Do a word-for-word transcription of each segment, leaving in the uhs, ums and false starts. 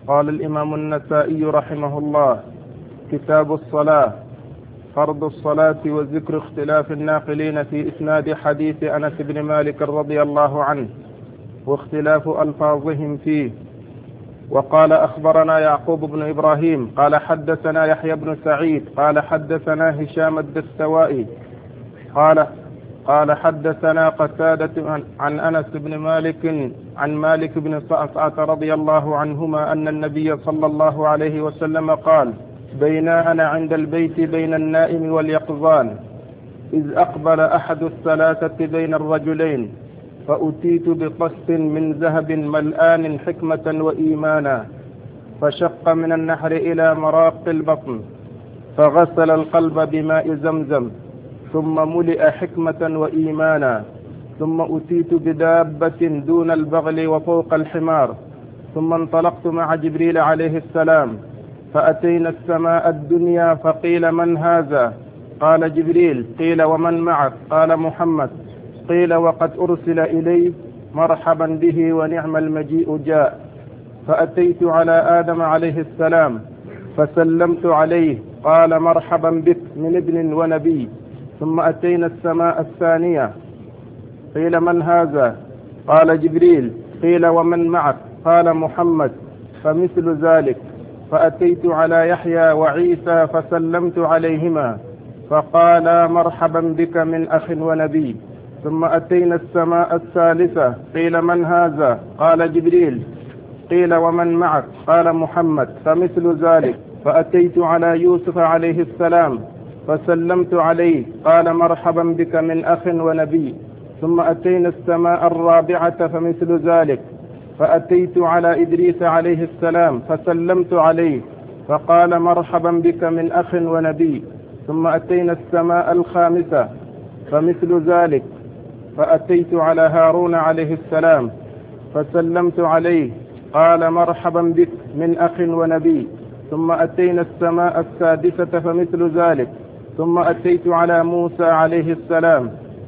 قال الإمام النسائي رحمه الله: كتاب الصلاة. فرض الصلاة وذكر اختلاف الناقلين في إسناد حديث أنس بن مالك رضي الله عنه واختلاف ألفاظهم فيه. وقال: أخبرنا يعقوب بن إبراهيم قال حدثنا يحيى بن سعيد قال حدثنا هشام الدستوائي قال قال حدثنا قتادة عن أنس بن مالك عن مالك بن صعصعة رضي الله عنهما أن النبي صلى الله عليه وسلم قال: بينا أنا عند البيت بين النائم واليقظان إذ أقبل أحد الثلاثة بين الرجلين فأتيت بقسط من ذهب ملآن حكمة وإيمانا، فشق من النحر إلى مراق البطن، فغسل القلب بماء زمزم، ثم ملئ حكمة وإيمانا، ثم أتيت بدابة دون البغل وفوق الحمار، ثم انطلقت مع جبريل عليه السلام فأتينا السماء الدنيا فقيل: من هذا؟ قال: جبريل. قيل: ومن معك؟ قال: محمد. قيل: وقد أرسل إليه؟ مرحبا به ونعم المجيء جاء. فأتيت على آدم عليه السلام فسلمت عليه، قال: مرحبا بك من ابن ونبي. ثم أتينا السماء الثانية، قيل: من هذا؟ قال: جبريل. قيل: ومن معك؟ قال: محمد. فمثل ذلك. فأتيت على يحيى وعيسى فسلمت عليهما، فقال: مرحبا بك من أخ ونبي. ثم أتينا السماء الثالثة، قيل: من هذا؟ قال: جبريل. قيل: ومن معك؟ قال: محمد. فمثل ذلك. فأتيت على يوسف عليه السلام فسلمت عليه، قال: مرحبا بك من أخ ونبي. ثم أتينا السماء الرابعة فمثل ذلك. فأتيت على إدريس عليه السلام فسلمت عليه، فقال: مرحبا بك من أخ ونبي. ثم أتينا السماء الخامسة فمثل ذلك. فأتيت على هارون عليه السلام فسلمت عليه، قال: مرحبا بك من أخ ونبي. ثم أتينا السماء السادسة فمثل ذلك. ثم أتيت على موسى عليه السلام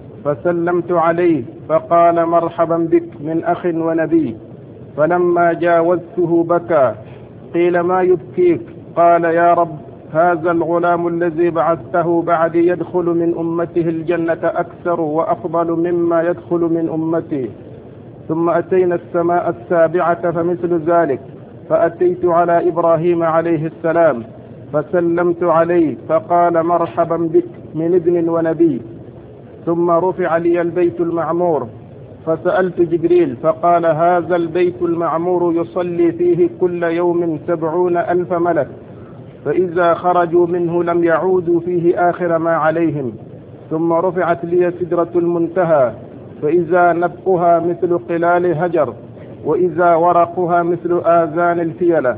فسلمت عليه، فقال: مرحبا بك من أخ ونبي. فلما جاوزته بكى. قيل: ما يبكيك؟ قال: يا رب، هذا الغلام الذي بعثته بعد يدخل من أمته الجنة أكثر وأفضل مما يدخل من أمتي. ثم أتينا السماء السابعة فمثل ذلك. فأتيت على إبراهيم عليه السلام فسلمت عليه، فقال: مرحبا بك من ابن ونبي. ثم رفع لي البيت المعمور فسألت جبريل فقال: هذا البيت المعمور يصلي فيه كل يوم سبعون ألف ملك، فإذا خرجوا منه لم يعودوا فيه آخر ما عليهم. ثم رفعت لي سدرة المنتهى فإذا نبقها مثل قلال هجر، وإذا ورقها مثل آذان الفيلة،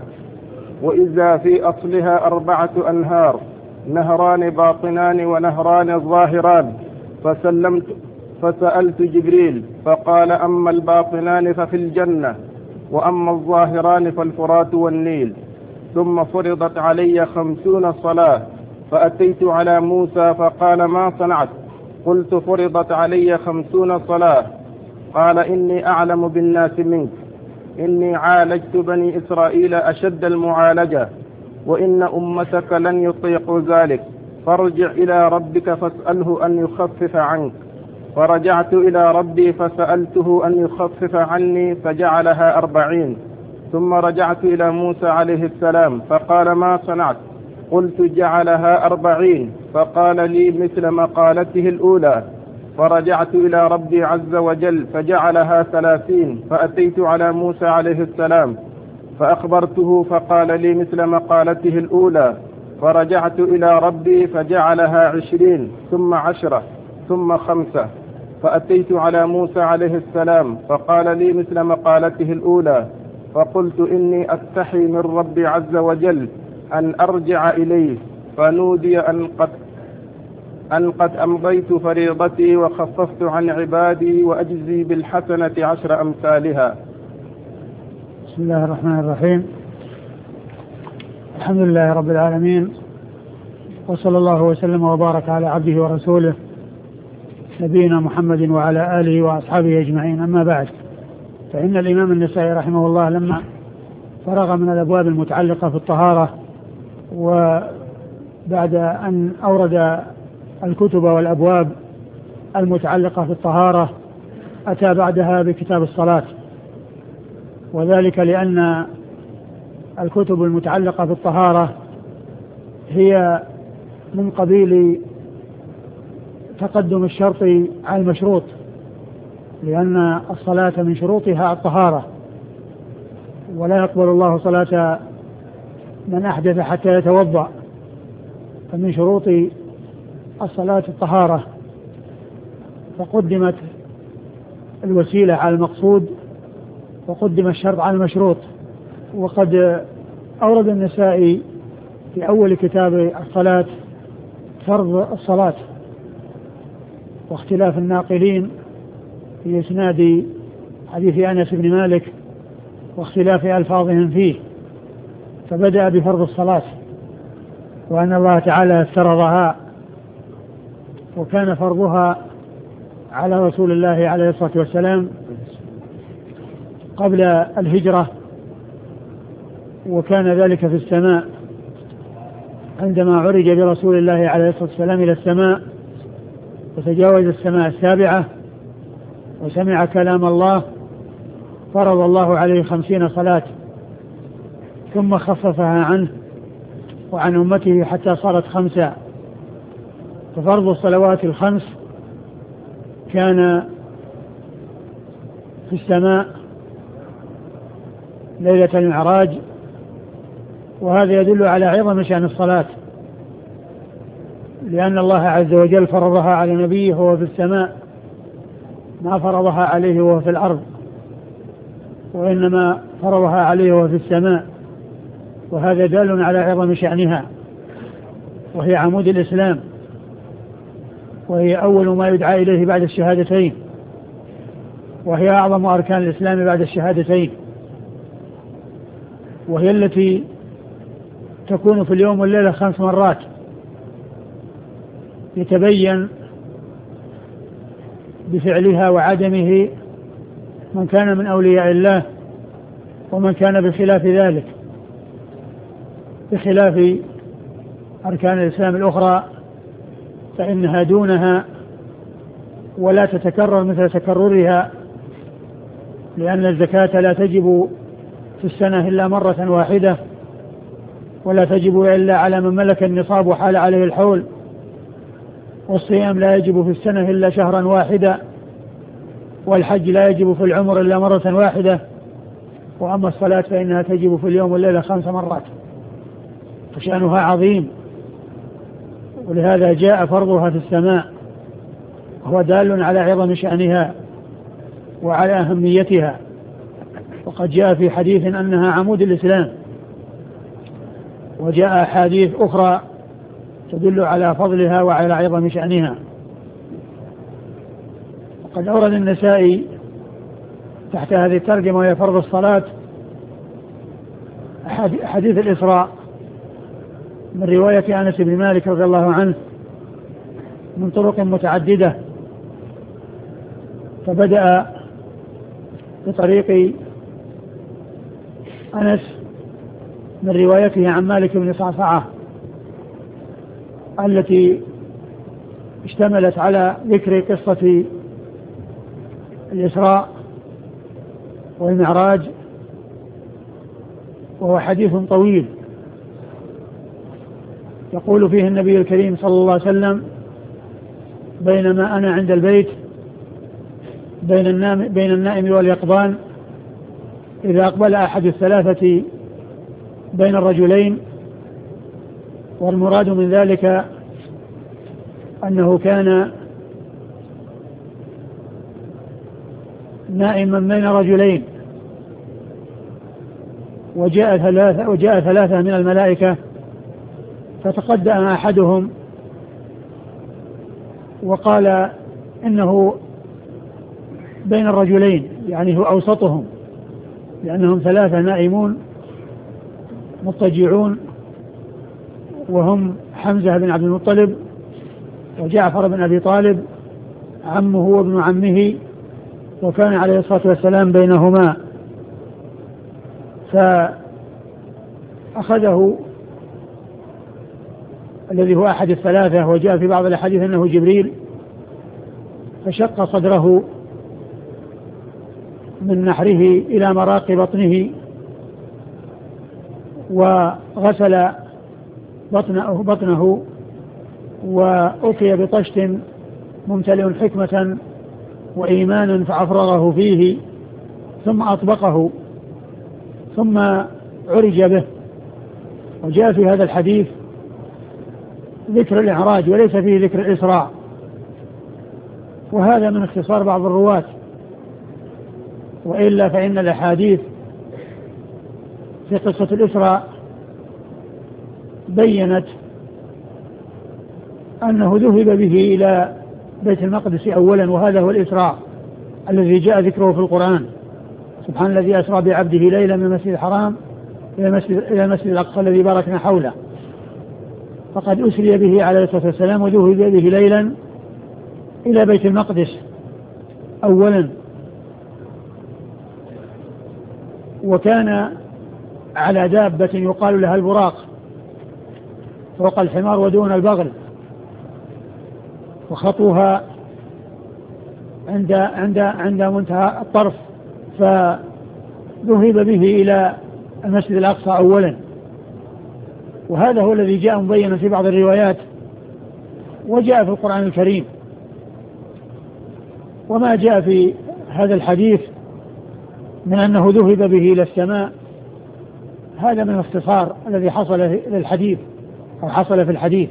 وإذا في أصلها أربعة أنهار، نهران باطنان ونهران ظاهران. فسلمت فسألت جبريل فقال: أما الباطنان ففي الجنة، وأما الظاهران فالفرات والنيل. ثم فرضت علي خمسون صلاة. فأتيت على موسى فقال: ما صنعت؟ قلت: فرضت علي خمسون صلاة. قال: إني أعلم بالناس منك، إني عالجت بني إسرائيل أشد المعالجة، وإن أمتك لن يطيقوا ذلك، فارجع إلى ربك فاسأله أن يخفف عنك. فرجعت إلى ربي فسألته أن يخفف عني فجعلها أربعين. ثم رجعت إلى موسى عليه السلام فقال: ما صنعت؟ قلت: جعلها أربعين. فقال لي مثل مقالته الأولى. فرجعت إلى ربي عز وجل فجعلها ثلاثين. فأتيت على موسى عليه السلام فأخبرته فقال لي مثل مقالته الأولى. فرجعت إلى ربي فجعلها عشرين، ثم عشرة، ثم خمسة. فأتيت على موسى عليه السلام فقال لي مثل مقالته الأولى. فقلت: إني أستحي من ربي عز وجل أن أرجع إليه. فنودي أن قد أن قد أمضيت فريضتي وخففت عن عبادي وأجزي بالحسنة عشر أمثالها. بسم الله الرحمن الرحيم. الحمد لله رب العالمين، وصلى الله وسلم وبارك على عبده ورسوله نبينا محمد وعلى آله وأصحابه أجمعين. أما بعد، فإن الإمام النسائي رحمه الله لما فرغ من الأبواب المتعلقة في الطهارة، وبعد أن أورد الكتب والأبواب المتعلقة في الطهارة أتى بعدها بكتاب الصلاة، وذلك لأن الكتب المتعلقة في الطهارة هي من قبيل تقدم الشرط على المشروط، لأن الصلاة من شروطها الطهارة، ولا يقبل الله صلاة من أحدث حتى يتوضأ، فمن شروط الصلاة الطهارة، فقدمت الوسيلة على المقصود وقدم الشرط على المشروط. وقد أورد النسائي في أول كتاب الصلاة فرض الصلاة واختلاف الناقلين في إسناد حديث أنس بن مالك واختلاف ألفاظهم فيه، فبدأ بفرض الصلاة وأن الله تعالى افترضها، وكان فرضها على رسول الله عليه الصلاة والسلام قبل الهجرة، وكان ذلك في السماء عندما عرج برسول الله عليه الصلاة والسلام إلى السماء وتجاوز السماء السابعة وسمع كلام الله، فرض الله عليه خمسين صلاة ثم خففها عنه وعن أمته حتى صارت خمسة. ففرض الصلوات الخمس كان في السماء ليلة المعراج، وهذا يدل على عظم شأن الصلاة، لأن الله عز وجل فرضها على نبيه وهو في السماء، ما فرضها عليه وهو في الأرض، وإنما فرضها عليه وهو في السماء، وهذا دال على عظم شأنها، وهي عمود الإسلام، وهي أول ما يدعى إليه بعد الشهادتين، وهي أعظم أركان الإسلام بعد الشهادتين، وهي التي تكون في اليوم والليلة خمس مرات، يتبين بفعلها وعدمه من كان من أولياء الله ومن كان بخلاف ذلك، بخلاف أركان الإسلام الأخرى فإنها دونها ولا تتكرر مثل تكررها، لأن الزكاة لا تجب في السنة إلا مرة واحدة، ولا تجب إلا على من ملك النصاب وحال عليه الحول، والصيام لا يجب في السنة إلا شهرا واحدا، والحج لا يجب في العمر إلا مرة واحدة، وأما الصلاة فإنها تجب في اليوم والليلة خمس مرات، فشأنها عظيم، ولهذا جاء فرضها في السماء، وهو دال على عظم شأنها وعلى أهميتها. وقد جاء في حديث أنها عمود الإسلام، وجاء أحاديث أخرى تدل على فضلها وعلى عظم شأنها. وقد أورد النسائي تحت هذه الترجمة وهي فرض الصلاة حديث الإسراء من رواية أنس بن مالك رضي الله عنه من طرق متعددة، فبدأ بطريق أنس من روايته عن مالك بن صعصعة التي اشتملت على ذكر قصة الإسراء والمعراج، وهو حديث طويل يقول فيه النبي الكريم صلى الله عليه وسلم: بينما أنا عند البيت بين النائم, بين النائم واليقظان إذا أقبل أحد الثلاثة بين الرجلين، والمراد من ذلك أنه كان نائما بين رجلين، وجاء ثلاثة, وجاء ثلاثة من الملائكة فتقدم أحدهم وقال إنه بين الرجلين، يعني هو أوسطهم، لأنهم ثلاثة نائمون مضطجعون، وهم حمزة بن عبد المطلب وجعفر بن أبي طالب عمه وابن عمه، وكان عليه الصلاة والسلام بينهما. أخذه الذي هو أحد الثلاثة، وجاء في بعض الأحاديث أنه جبريل، فشق صدره من نحره إلى مراق بطنه، وغسل بطنه, بطنه وأتي بطشت ممتلئ حكمة وإيمانا فأفرغه فيه، ثم أطبقه، ثم عرج به. وجاء في هذا الحديث ذكر الإعراج وليس فيه ذكر الإسراء، وهذا من اختصار بعض الرواة، وإلا فإن الأحاديث في قصة الإسراء بيّنت أنه ذهب به إلى بيت المقدس أولا، وهذا هو الإسراء الذي جاء ذكره في القرآن: سبحان الذي أسرى بعبده ليلا من المسجد الحرام إلى المسجد الأقصى الذي باركنا حوله. فقد أسري به عليه الصلاة والسلام وذهب به ليلا إلى بيت المقدس أولا، وكان على دابة يقال لها البراق فوق الحمار ودون البغل، وخطوها عند عند عند منتهى الطرف، فذهب به إلى المسجد الأقصى أولا. وهذا هو الذي جاء مبينا في بعض الروايات وجاء في القرآن الكريم. وما جاء في هذا الحديث من أنه ذهب به إلى السماء هذا من الاختصار الذي حصل للحديث أو حصل في الحديث.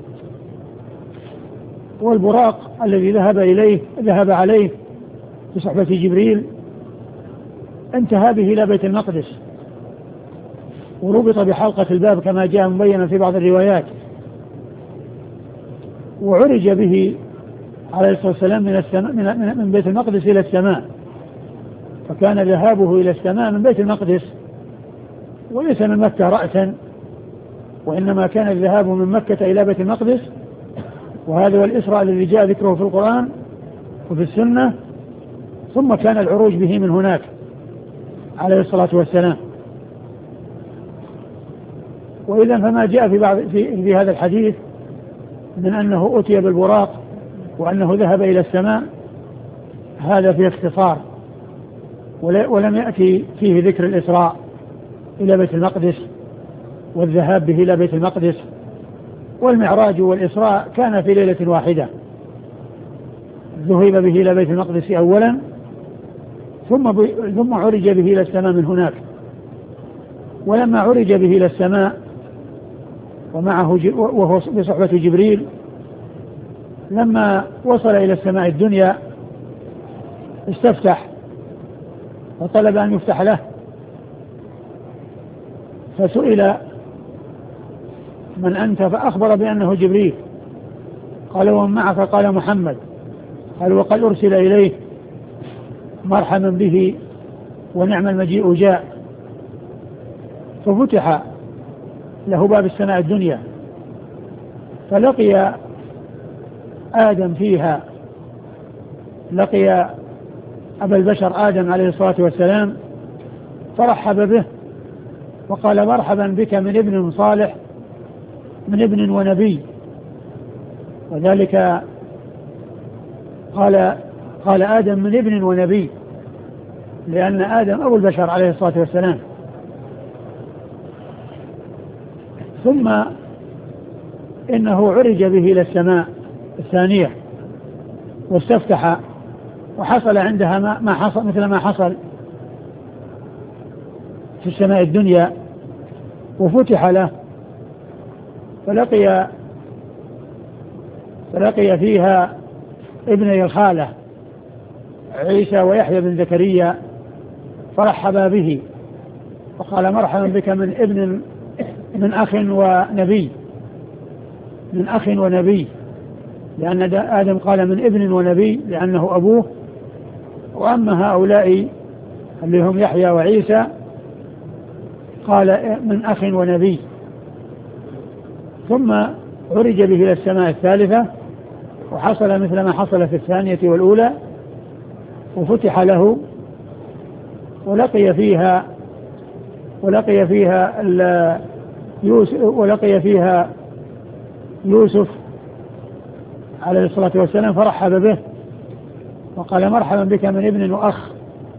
والبراق الذي ذهب إليه ذهب عليه في صحبة جبريل انتهى به إلى بيت المقدس، وربط بحلقة الباب كما جاء مبينا في بعض الروايات، وعرج به عليه الصلاة والسلام من, السماء من, من بيت المقدس إلى السماء. فكان ذهابه إلى السماء من بيت المقدس وليس من مكة رأسا، وإنما كان الذهاب من مكة إلى بيت المقدس، وهذا هو الإسراء الذي جاء ذكره في القرآن وفي السنة، ثم كان العروج به من هناك عليه الصلاة والسلام. وإذا فما جاء في, بعض في, في هذا الحديث من أنه أتي بالبراق وأنه ذهب إلى السماء هذا في اختصار، ولم يأتي فيه ذكر الإسراء إلى بيت المقدس والذهاب به إلى بيت المقدس. والمعراج والإسراء كان في ليلة واحدة، ذهب به إلى بيت المقدس أولا ثم ثم عرج به إلى السماء من هناك. ولما عرج به إلى السماء ومعه وهو بصحبة جبريل، لما وصل إلى السماء الدنيا استفتح وطلب أن يفتح له، فسئل من أنت؟ فأخبر بأنه جبريل. قال ومن معك؟ قال محمد. قال وقد أرسل إليه، مرحبا به ونعم المجيء جاء. ففتح له باب السماء الدنيا، فلقي آدم فيها، لقي أبا البشر آدم عليه الصلاة والسلام، فرحب به وقال مرحبا بك من ابن صالح، من ابن ونبي. وذلك قال قال آدم من ابن ونبي، لأن آدم أبو البشر عليه الصلاة والسلام. ثم إنه عرج به إلى السماء الثانية واستفتح، وحصل عندها ما حصل مثل ما حصل في السماء الدنيا، وفتح له فلقي فلقي فيها ابني الخالة عيسى ويحيى بن زكريا، فرحبا به وقال مرحبا بك من ابن من أخ ونبي، من أخ ونبي، لأن آدم قال من ابن ونبي لأنه أبوه، وأما هؤلاء اللي هم يحيى وعيسى قال من أخ ونبي. ثم عرج به إلى السماء الثالثة، وحصل مثل ما حصل في الثانية والأولى، وفتح له ولقي فيها ولقي فيها يوسف ولقي فيها يوسف عليه الصلاة والسلام فرحب به وقال مرحبا بك من ابن وأخ.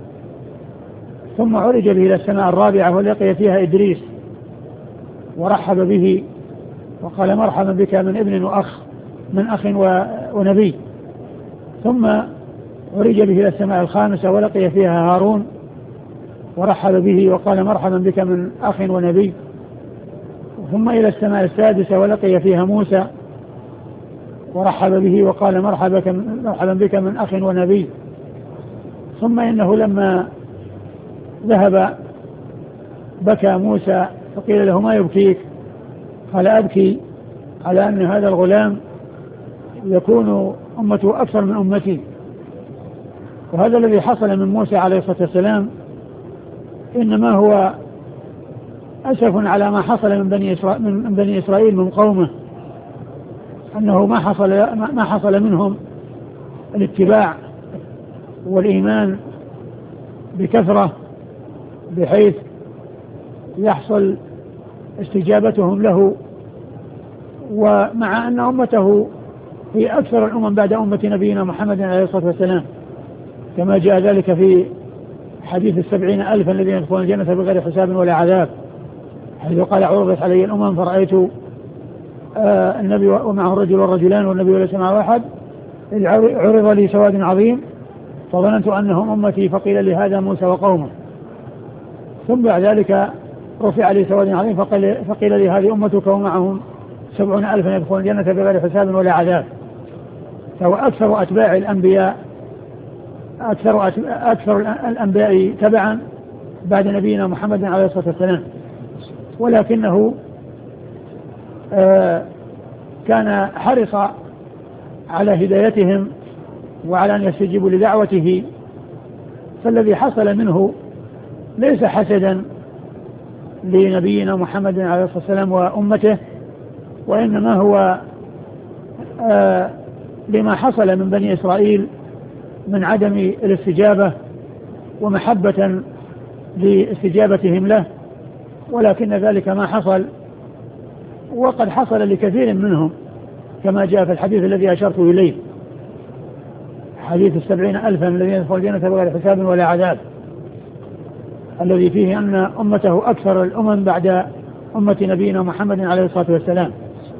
ثم عرج به إلى السماء الرابعة ولقي فيها إدريس ورحب به وقال مرحبا بك من ابن وأخ من أخ ونبي. ثم عرج به إلى السماء الخامسة ولقي فيها هارون ورحب به وقال مرحبا بك من أخ ونبي. ثم إلى السماء السادسة ولقي فيها موسى ورحب به وقال مرحبا بك من أخ ونبي. ثم إنه لما ذهب بكى موسى فقيل له ما يبكيك؟ قال أبكي على أن هذا الغلام يكون أمته أكثر من أمتي. وهذا الذي حصل من موسى عليه الصلاة والسلام إنما هو أسف على ما حصل من بني إسرائيل من بني إسرائيل من قومه، أنه ما حصل ما حصل منهم الاتباع والإيمان بكثرة بحيث يحصل استجابتهم له، ومع أن أمته هي أكثر الأمم بعد أمة نبينا محمد عليه الصلاة والسلام، كما جاء ذلك في حديث السبعين ألفا الذين يدخلون الجنة بغير حساب ولا عذاب، حيث قال عرضت علي الأمم فرأيت آه النبي ومعه الرجل والرجلان والنبي وليس معه أحد، عرض لي سواد عظيم فظننت أنهم أمتي فقيل لي هذا موسى وقومه. ثم بعد ذلك رفع لي سواد عظيم فقيل, فقيل لي هذه أمتك ومعهم سبعون ألفا يدخلون الجنة بغير حساب ولا عذاب. فهو أكثر أتباع الأنبياء أكثر, أكثر الأنبياء تبعا بعد نبينا محمد عليه الصلاة والسلام، ولكنه آه كان حرص على هدايتهم وعلى أن يستجيبوا لدعوته. فالذي حصل منه ليس حسدا لنبينا محمد عليه الصلاة والسلام وأمته، وإنما هو آه لما حصل من بني إسرائيل من عدم الاستجابة ومحبة لاستجابتهم له، ولكن ذلك ما حصل، وقد حصل لكثير منهم كما جاء في الحديث الذي أشرت إليه، حديث السبعين ألفا الذين يدخلون الجنة بغير حساب ولا عذاب، الذي فيه أن أمته أكثر الأمم بعد أمة نبينا محمد عليه الصلاة والسلام.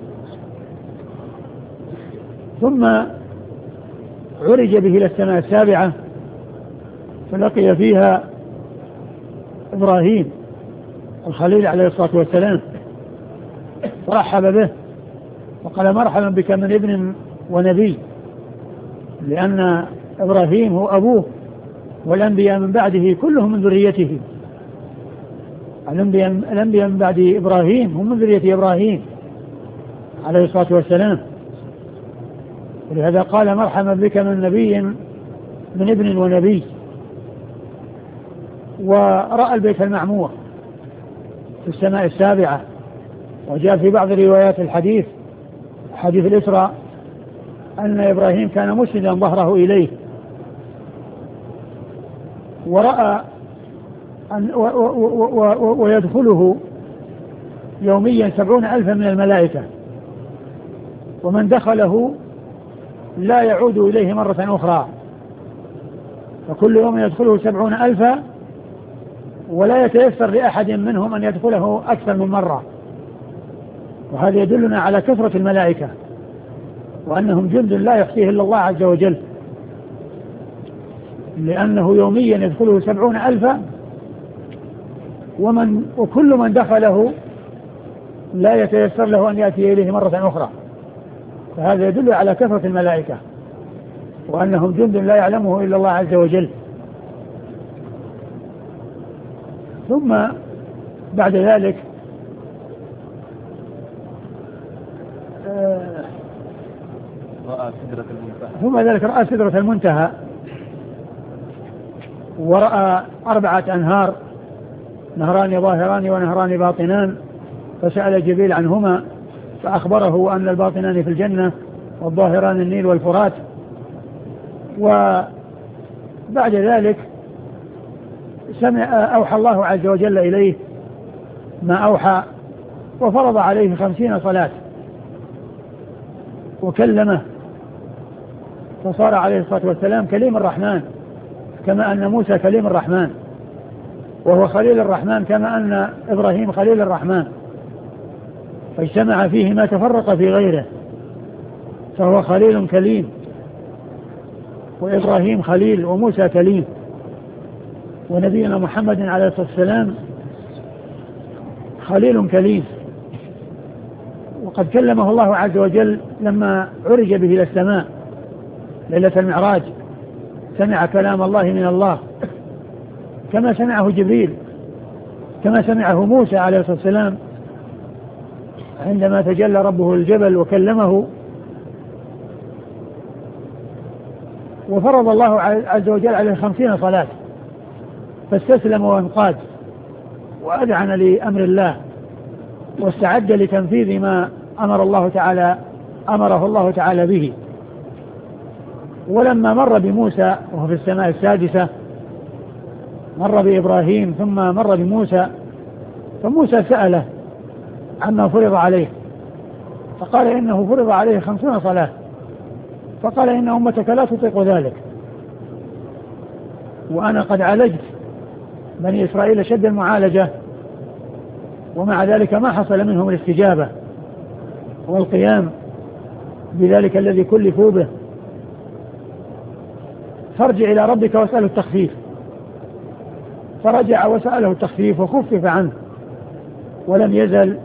ثم عرج به إلى السماء السابعة فلقي فيها إبراهيم الخليل عليه الصلاة والسلام فرحب به وقال مرحبا بك من ابن ونبي، لأن إبراهيم هو أبوه والأنبياء من بعده كلهم من ذريته. الأنبياء, الأنبياء من بعد إبراهيم هم من ذرية إبراهيم عليه الصلاة والسلام، ولهذا قال مرحبا بك من نبي من ابن ونبي. ورأى البيت المعمور في السماء السابعة، وجاء في بعض روايات الحديث حديث الإسراء أن إبراهيم كان مسندا ظهره إليه، ورأى أن و و و ويدخله يوميا سبعون ألفا من الملائكة، ومن دخله لا يعود إليه مرة أخرى، فكل يوم يدخله سبعون ألفا ولا يتيسر لأحد منهم أن يدخله أكثر من مرة. وهذا يدلنا على كثرة الملائكة وأنهم جند لا يحصيه إلا الله عز وجل، لأنه يوميا يدخله سبعون ألفا ومن وكل من دخله لا يتيسر له أن يأتي إليه مرة أخرى. فهذا يدل على كثرة الملائكة وأنهم جند لا يعلمه إلا الله عز وجل. ثم بعد ذلك رأى سدرة المنتهى ثم ذلك رأى سدرة المنتهى ورأى أربعة أنهار، نهران ظاهران ونهران باطنان، فسأل جبريل عنهما فأخبره أن الباطنان في الجنة والظاهران النيل والفرات. وبعد ذلك سمع أوحى الله عز وجل إليه ما أوحى وفرض عليه خمسين صلاة وكلمه، فصار عليه الصلاة والسلام كليم الرحمن، كما أن موسى كليم الرحمن وهو خليل الرحمن، كما أن إبراهيم خليل الرحمن، فاجتمع فيه ما تفرق في غيره، فهو خليل كليم، وإبراهيم خليل وموسى كليم، ونبينا محمد عليه الصلاة والسلام خليل كليم. وقد كلمه الله عز وجل لما عرج به إلى السماء ليلة المعراج، سمع كلام الله من الله كما سمعه جبريل، كما سمعه موسى عليه الصلاة والسلام عندما تجلى ربه الجبل وكلمه. وفرض الله عز وجل عليه خمسين صلاة، فاستسلم وانقاد وأذعن لأمر الله واستعد لتنفيذ ما أمر الله تعالى أمره الله تعالى به. ولما مر بموسى وهو في السماء السادسة، مر بإبراهيم ثم مر بموسى، فموسى سأله عما فرض عليه، فقال إنه فرض عليه خمسون صلاة، فقال إن أمتك لا تطيق ذلك، وأنا قد عالجت بني إسرائيل شد المعالجة، ومع ذلك ما حصل منهم الاستجابة والقيام بذلك الذي كلفوا به، فارجع إلى ربك واسأله التخفيف. فرجع وسأله التخفيف وخفف عنه، ولم يزل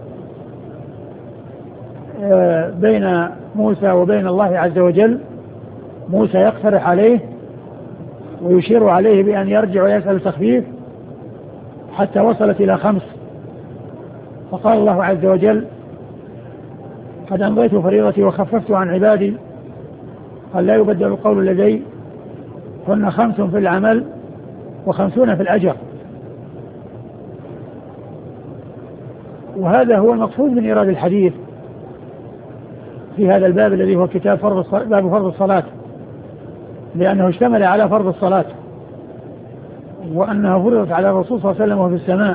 بين موسى وبين الله عز وجل موسى يقترح عليه ويشير عليه بأن يرجع ويسأل التخفيف حتى وصلت إلى خمس، فقال الله عز وجل قد أمضيت فريضتي وخففت عن عبادي، قال لا يبدل القول لدي، هن خمس في العمل وخمسون في الأجر. وهذا هو المقصود من إيراد الحديث في هذا الباب الذي هو كتاب فرض باب فرض الصلاة، لأنه اشتمل على فرض الصلاة، وأنها فرضت على الرسول صلى الله عليه وسلم وهو في السماء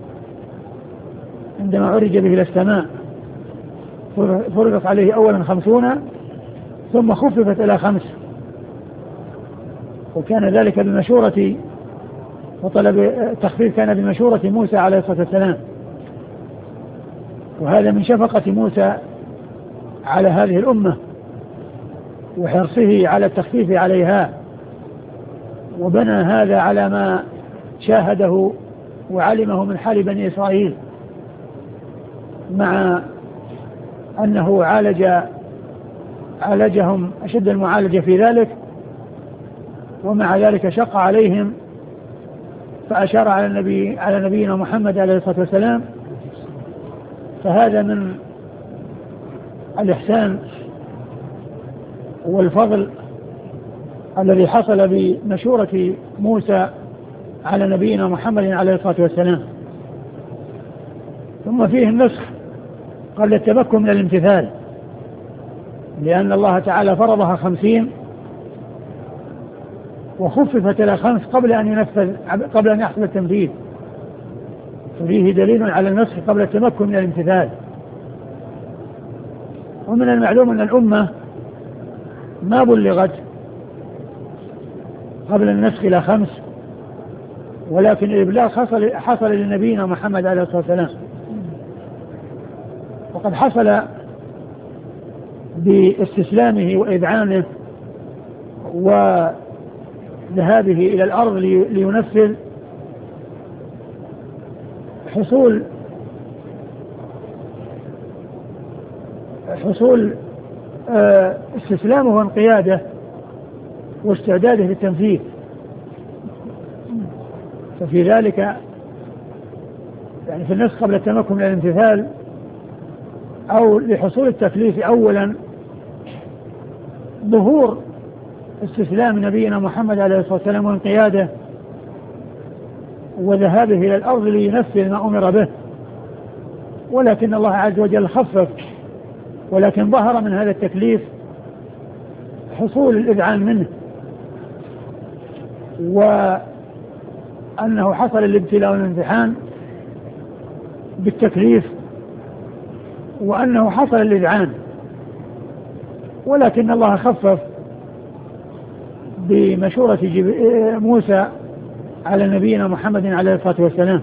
عندما عرج به إلى السماء، فرضت عليه أولا خمسون ثم خففت إلى خمس، وكان ذلك بمشورة، وطلب التخفيف كان بمشورة موسى عليه الصلاة والسلام، وهذا من شفقة موسى على هذه الأمة وحرصه على التخفيف عليها، وبنى هذا على ما شاهده وعلمه من حال بني إسرائيل، مع أنه عالج عالجهم أشد المعالجة في ذلك، ومع ذلك شق عليهم، فأشار على النبي على نبينا محمد عليه الصلاة والسلام. فهذا من الإحسان والفضل الذي حصل بمشورة موسى على نبينا محمد عليه الصلاة والسلام. ثم فيه النسخ قبل التمكن من الامتثال، لأن الله تعالى فرضها خمسين وخففت إلى خمس قبل أن ينفذ قبل أن يحصل التنفيذ، فيه دليل على النسخ قبل التمكن من الامتثال. ومن المعلوم أن الأمة ما بلغت قبل النسخ إلى خمس، ولكن الإبلاغ حصل, حصل لنبينا محمد عليه الصلاة والسلام، وقد حصل باستسلامه وإذعانه وذهابه إلى الأرض لينفذ حصول حصول استسلامه وانقياده واستعداده للتنفيذ. ففي ذلك يعني في النسخ قبل التمكن من الامتثال أو لحصول التكليف أولا ظهور استسلام نبينا محمد عليه الصلاة والسلام وانقياده وذهابه إلى الأرض لينفذ ما أمر به، ولكن الله عز وجل خفف، ولكن ظهر من هذا التكليف حصول الإذعان منه، وأنه حصل الابتلاء والامتحان بالتكليف وأنه حصل الإذعان، ولكن الله خفف بمشورة موسى على نبينا محمد عليه الصلاة والسلام،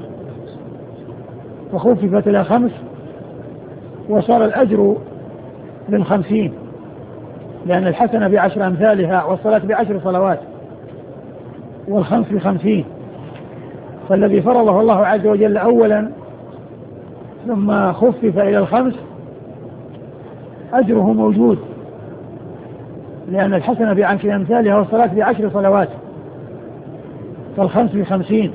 فخففت إلى خمس، وصار الأجر للخمسين، لأن الحسنة بعشر أمثالها والصلاة بعشر صلوات والخمس بخمسين. فالذي فرضه الله عز وجل أولا ثم خفف إلى الخمس أجره موجود، لأن الحسنة بعشر أمثالها والصلاة بعشر صلوات فالخمس بخمسين.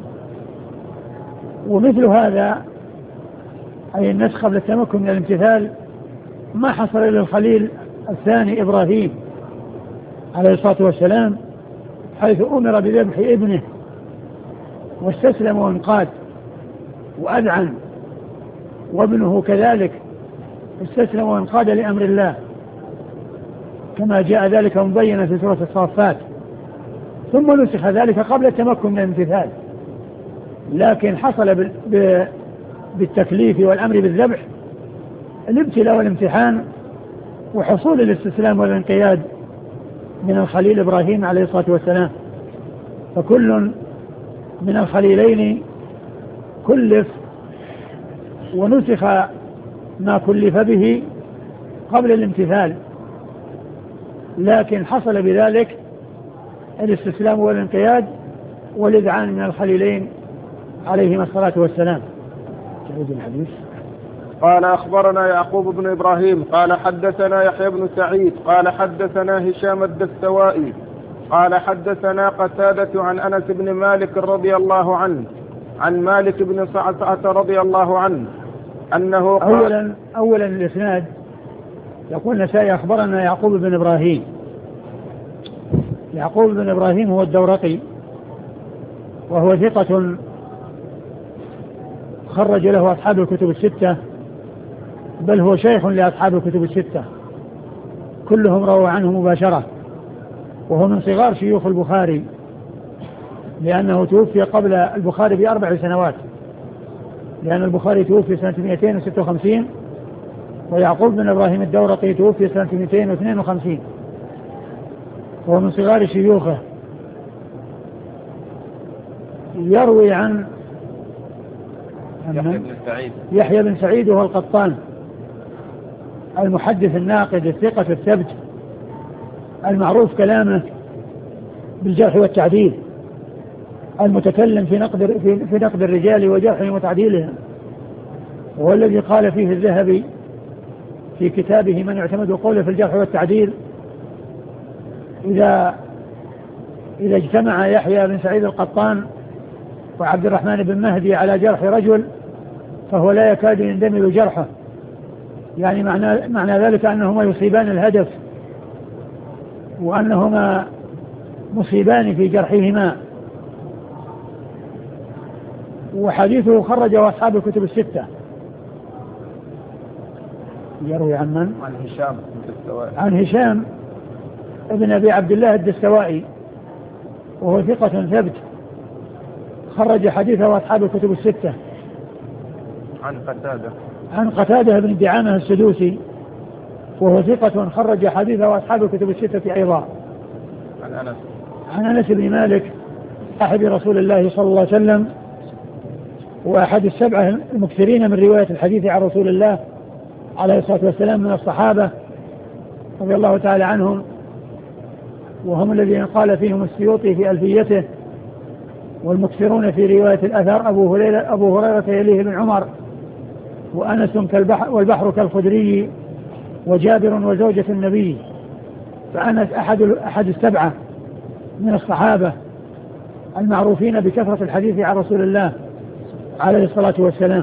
ومثل هذا أي النسخ قبل التمكن من الامتثال ما حصل إلى الخليل الثاني إبراهيم عليه الصلاة والسلام، حيث أمر بذبح ابنه واستسلم وانقاد وأذعن، وابنه كذلك استسلم وانقاد لأمر الله، كما جاء ذلك مبينا في سورة الصافات. ثم نسخ ذلك قبل التمكن من الامتثال، لكن حصل بالتكليف والأمر بالذبح الابتلاء والامتحان وحصول الاستسلام والانقياد من الخليل إبراهيم عليه الصلاة والسلام. فكل من الخليلين كلف ونسخ ما كلف به قبل الامتثال، لكن حصل بذلك الاستسلام والانقياد والإذعان من الخليلين عليهما الصلاة والسلام. تعود الحديث. قال أخبرنا يعقوب بن إبراهيم قال حدثنا يحيى بن سعيد قال حدثنا هشام الدستوائي قال حدثنا قتادة عن أنس بن مالك رضي الله عنه عن مالك بن صعصعة رضي الله عنه أنه قال أولا, أولا الإسناد يقول النسائي أخبرنا يعقوب بن إبراهيم. يعقوب بن إبراهيم هو الدورقي، وهو ثقة خرج له أصحاب الكتب الستة، بل هو شيخ لأصحاب الكتب الستة كلهم رووا عنه مباشرة، وهو من صغار شيوخ البخاري، لأنه توفي قبل البخاري بأربع سنوات، لأن البخاري توفي سنة مئتين وستة وخمسين، ويعقوب بن إبراهيم الدورقي توفي سنة مئتين واثنين وخمسين، وهو من صغار شيوخه. يروي عن يحيى بن سعيد يحيى بن سعيد وهو القطان المحدث الناقد الثقة الثبت المعروف كلامه بالجرح والتعديل، المتكلم في نقد في نقد الرجال وجرحهم وتعديلهم، وهو الذي قال فيه الذهبي في كتابه من يعتمد قوله في الجرح والتعديل: إذا إذا اجتمع يحيى بن سعيد القطان وعبد الرحمن بن مهدي على جرح رجل فهو لا يكاد يندمج جرحه، يعني معنى, معنى ذلك أنهما يصيبان الهدف وأنهما مصيبان في جرحهما. وحديثه خرجه أصحاب الكتب الستة. يروي عن من؟ عن هشام الدستوائي عن هشام ابن أبي عبد الله الدستوائي، وهو ثقة ثبت خرج حديثه أصحاب الكتب الستة. عن قتادة عن قتادة بن دعامة السدوسي، وهو ثقة خرج حديثه أصحاب الكتب الستة أيضا. عن أنس عن أنس بن مالك صاحب رسول الله صلى الله عليه وسلم، وأحد السبعة المكثرين من رواية الحديث عن رسول الله عليه الصلاة والسلام من الصحابة رضي الله تعالى عنهم، وهم الذين قال فيهم السيوطي في ألفيته: والمكثرون في رواية الأثر أبو هريرة, أبو هريرة يليه بن عمر، وأنس كالبحر والبحر كالخدري، وجابر وزوجة النبي. فأنس أحد, أحد السبعة من الصحابة المعروفين بكثرة الحديث عن رسول الله عليه الصلاة والسلام.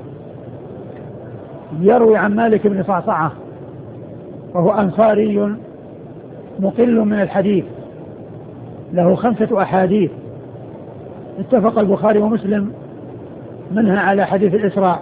يروي عن مالك بن صعصعة، وهو أنصاري مقل من الحديث، له خمسة أحاديث اتفق البخاري ومسلم منها على حديث الإسراء،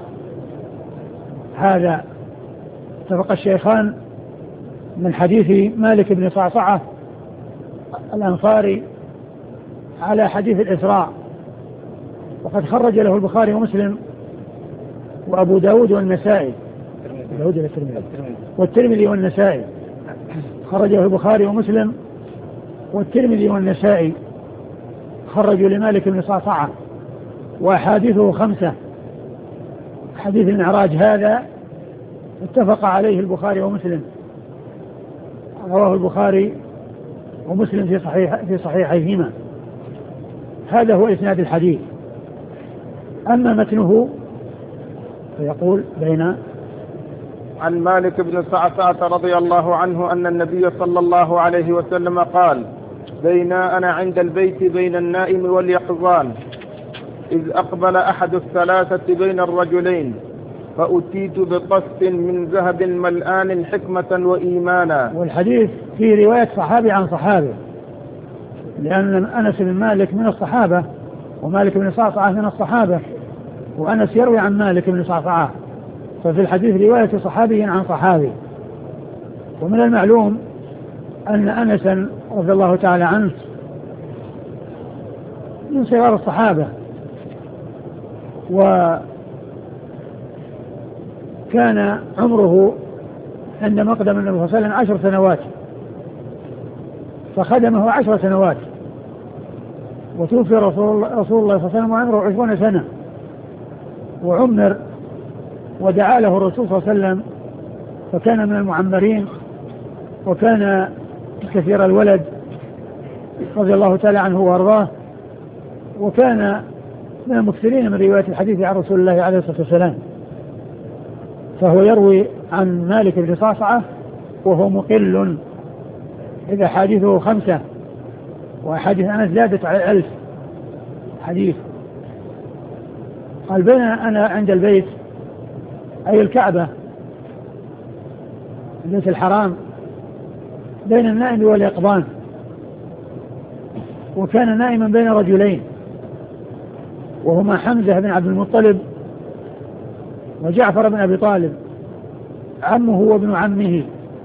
هذا اتفق الشيخان من حديث مالك بن صعصعة الأنصاري على حديث الإسراء، وقد خرج له البخاري ومسلم وأبو داود والنسائي. داود الترمذي والترمذي والنسائي خرجه البخاري ومسلم، والترمذي والنسائي خرجوا لمالك بن صعصعة، وأحاديثه خمسة. حديث المعراج هذا اتفق عليه البخاري ومسلم، رواه البخاري ومسلم في صحيح في صحيحيهما. هذا هو إسناد الحديث. أما متنه فيقول بين عن مالك بن صعصعة رضي الله عنه أن النبي صلى الله عليه وسلم قال: بين أنا عند البيت بين النائم واليقظان إذ أقبل أحد الثلاثة بين الرجلين فأتيت بقسط من ذهب ملآن حكمة وإيمانا. والحديث في رواية صحابي عن صحابي، لأن أنس بن مالك من الصحابة ومالك بن صعصعة من الصحابة، وأنس يروي عن مالك بن صعصعة، ففي الحديث رواية صحابي عن صحابي. ومن المعلوم أن أنسا رضي الله تعالى عنه من صغار الصحابة، وكان عمره عند مقدم النبي صلى الله عليه وسلم عشر سنوات، فخدمه عشر سنوات، وتوفي رسول الله صلى الله عليه وسلم وعمره عشرون سنة، وعمر ودعا له الرسول صلى الله عليه وسلم، فكان من المعمرين، وكان كثير الولد رضي الله تعالى عنه وارضاه، وكان من المكثرين من رواية الحديث عن رسول الله عليه الصلاة والسلام. فهو يروي عن مالك بن صعصعة وهو مقل، إذا حديثه خمسة، وحديث أنس زادت على ألف حديث. قال: بين أنا عند البيت، أي الكعبة البيت الحرام، بين النائم واليقظان، وكان نائما بين رجلين وهما حمزة بن عبد المطلب وجعفر بن أبي طالب عمه وابن عمه.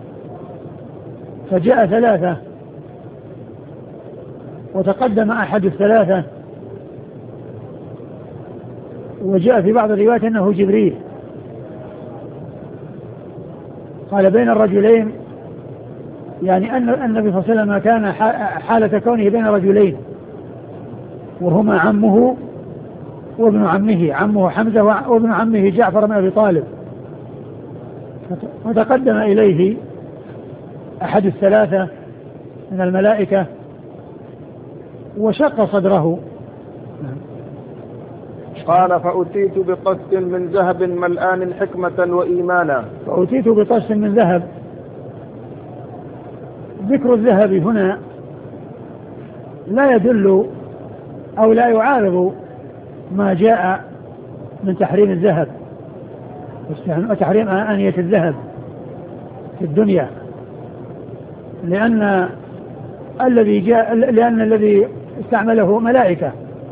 فجاء ثلاثة وتقدم أحد الثلاثة، وجاء في بعض الروايات أنه جبريل. قال: بين الرجلين، يعني أن النبي صلى الله عليه وسلم كان حالة كونه بين رجلين وهما عمه وابن عمه، عمه حمزة وابن عمه جعفر بن أبي طالب. وتقدم إليه أحد الثلاثة من الملائكة وشق صدره. قال: فأتيت بقسط من ذهب ملآن حكمة وإيمانا. فأتيت بقسط من ذهب. ذكر الذهب هنا لا يدل أو لا يعارض ما جاء من تحريم الذهب وتحريم آنية الذهب في الدنيا، لأن الذي جاء لأن الذي استعمله ملائكة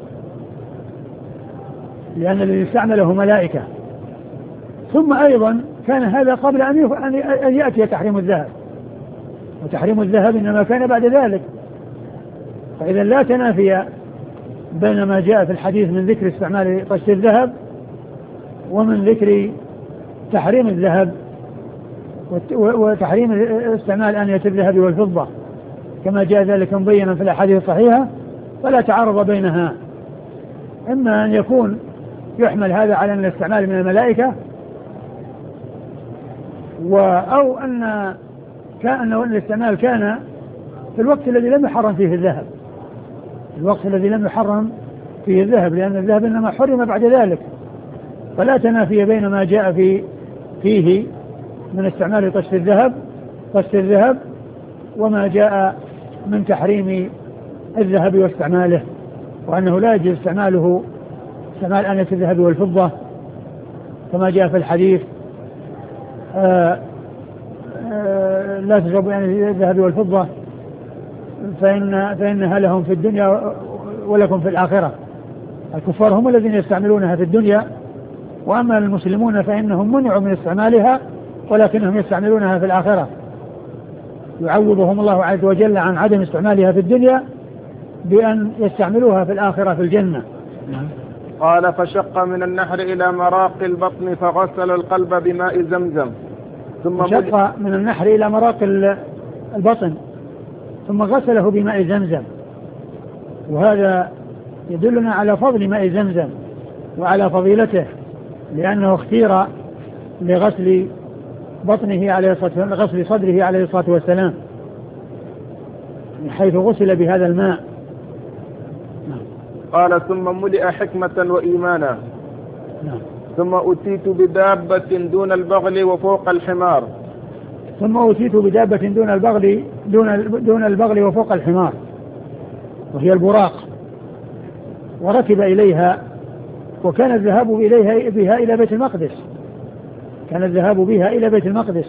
لأن الذي استعمله ملائكة ثم أيضا كان هذا قبل أن يأتي تحريم الذهب، وتحريم الذهب إنما كان بعد ذلك. فإذا لا تنافي بين ما جاء في الحديث من ذكر استعمال قش الذهب ومن ذكر تحريم الذهب وتحريم استعمال آنية الذهب والفضة كما جاء ذلك مبينا في الأحاديث الصحيحة، فلا تعارض بينها. إما أن يكون يحمل هذا على أن الاستعمال من الملائكة، أو أن كان الاستعمال كان في الوقت الذي لم يحرم فيه الذهب الوقت الذي لم يحرم فيه الذهب لأن الذهب إنما حرم بعد ذلك. فلا تنافي بين ما جاء في فيه من استعمال قش الذهب قش الذهب وما جاء من تحريم الذهب واستعماله، وأنه لا يجوز استعماله استعمال آنية الذهب والفضة كما جاء في الحديث: آآ آآ لا تشربوا يعني الذهب والفضة فإن فإنها لهم في الدنيا ولكم في الآخرة. الكفار هم الذين يستعملونها في الدنيا، وأما المسلمون فإنهم منعوا من استعمالها ولكنهم يستعملونها في الآخرة، يعوضهم الله عز وجل عن عدم استعمالها في الدنيا بأن يستعملوها في الآخرة في الجنة. قال: فشق من النحر إلى مراق البطن فغسل القلب بماء زمزم. ثم شق من النحر إلى مراق البطن ثم غسله بماء زمزم. وهذا يدلنا على فضل ماء زمزم وعلى فضيلته، لأنه اختير لغسل بطنه عليه الصلاة والسلام، غسل صدره عليه الصلاة والسلام، من حيث غسل بهذا الماء. قال ثم ملئ حكمة وإيمانا. نعم. ثم أتيت بدابة دون البغل وفوق الحمار. ثم أتيت بدابة دون البغل دون دون البغل وفوق الحمار، وهي البراق، وركب إليها، وكان الذهاب إليها بها إلى بيت المقدس، كان الذهاب بها إلى بيت المقدس.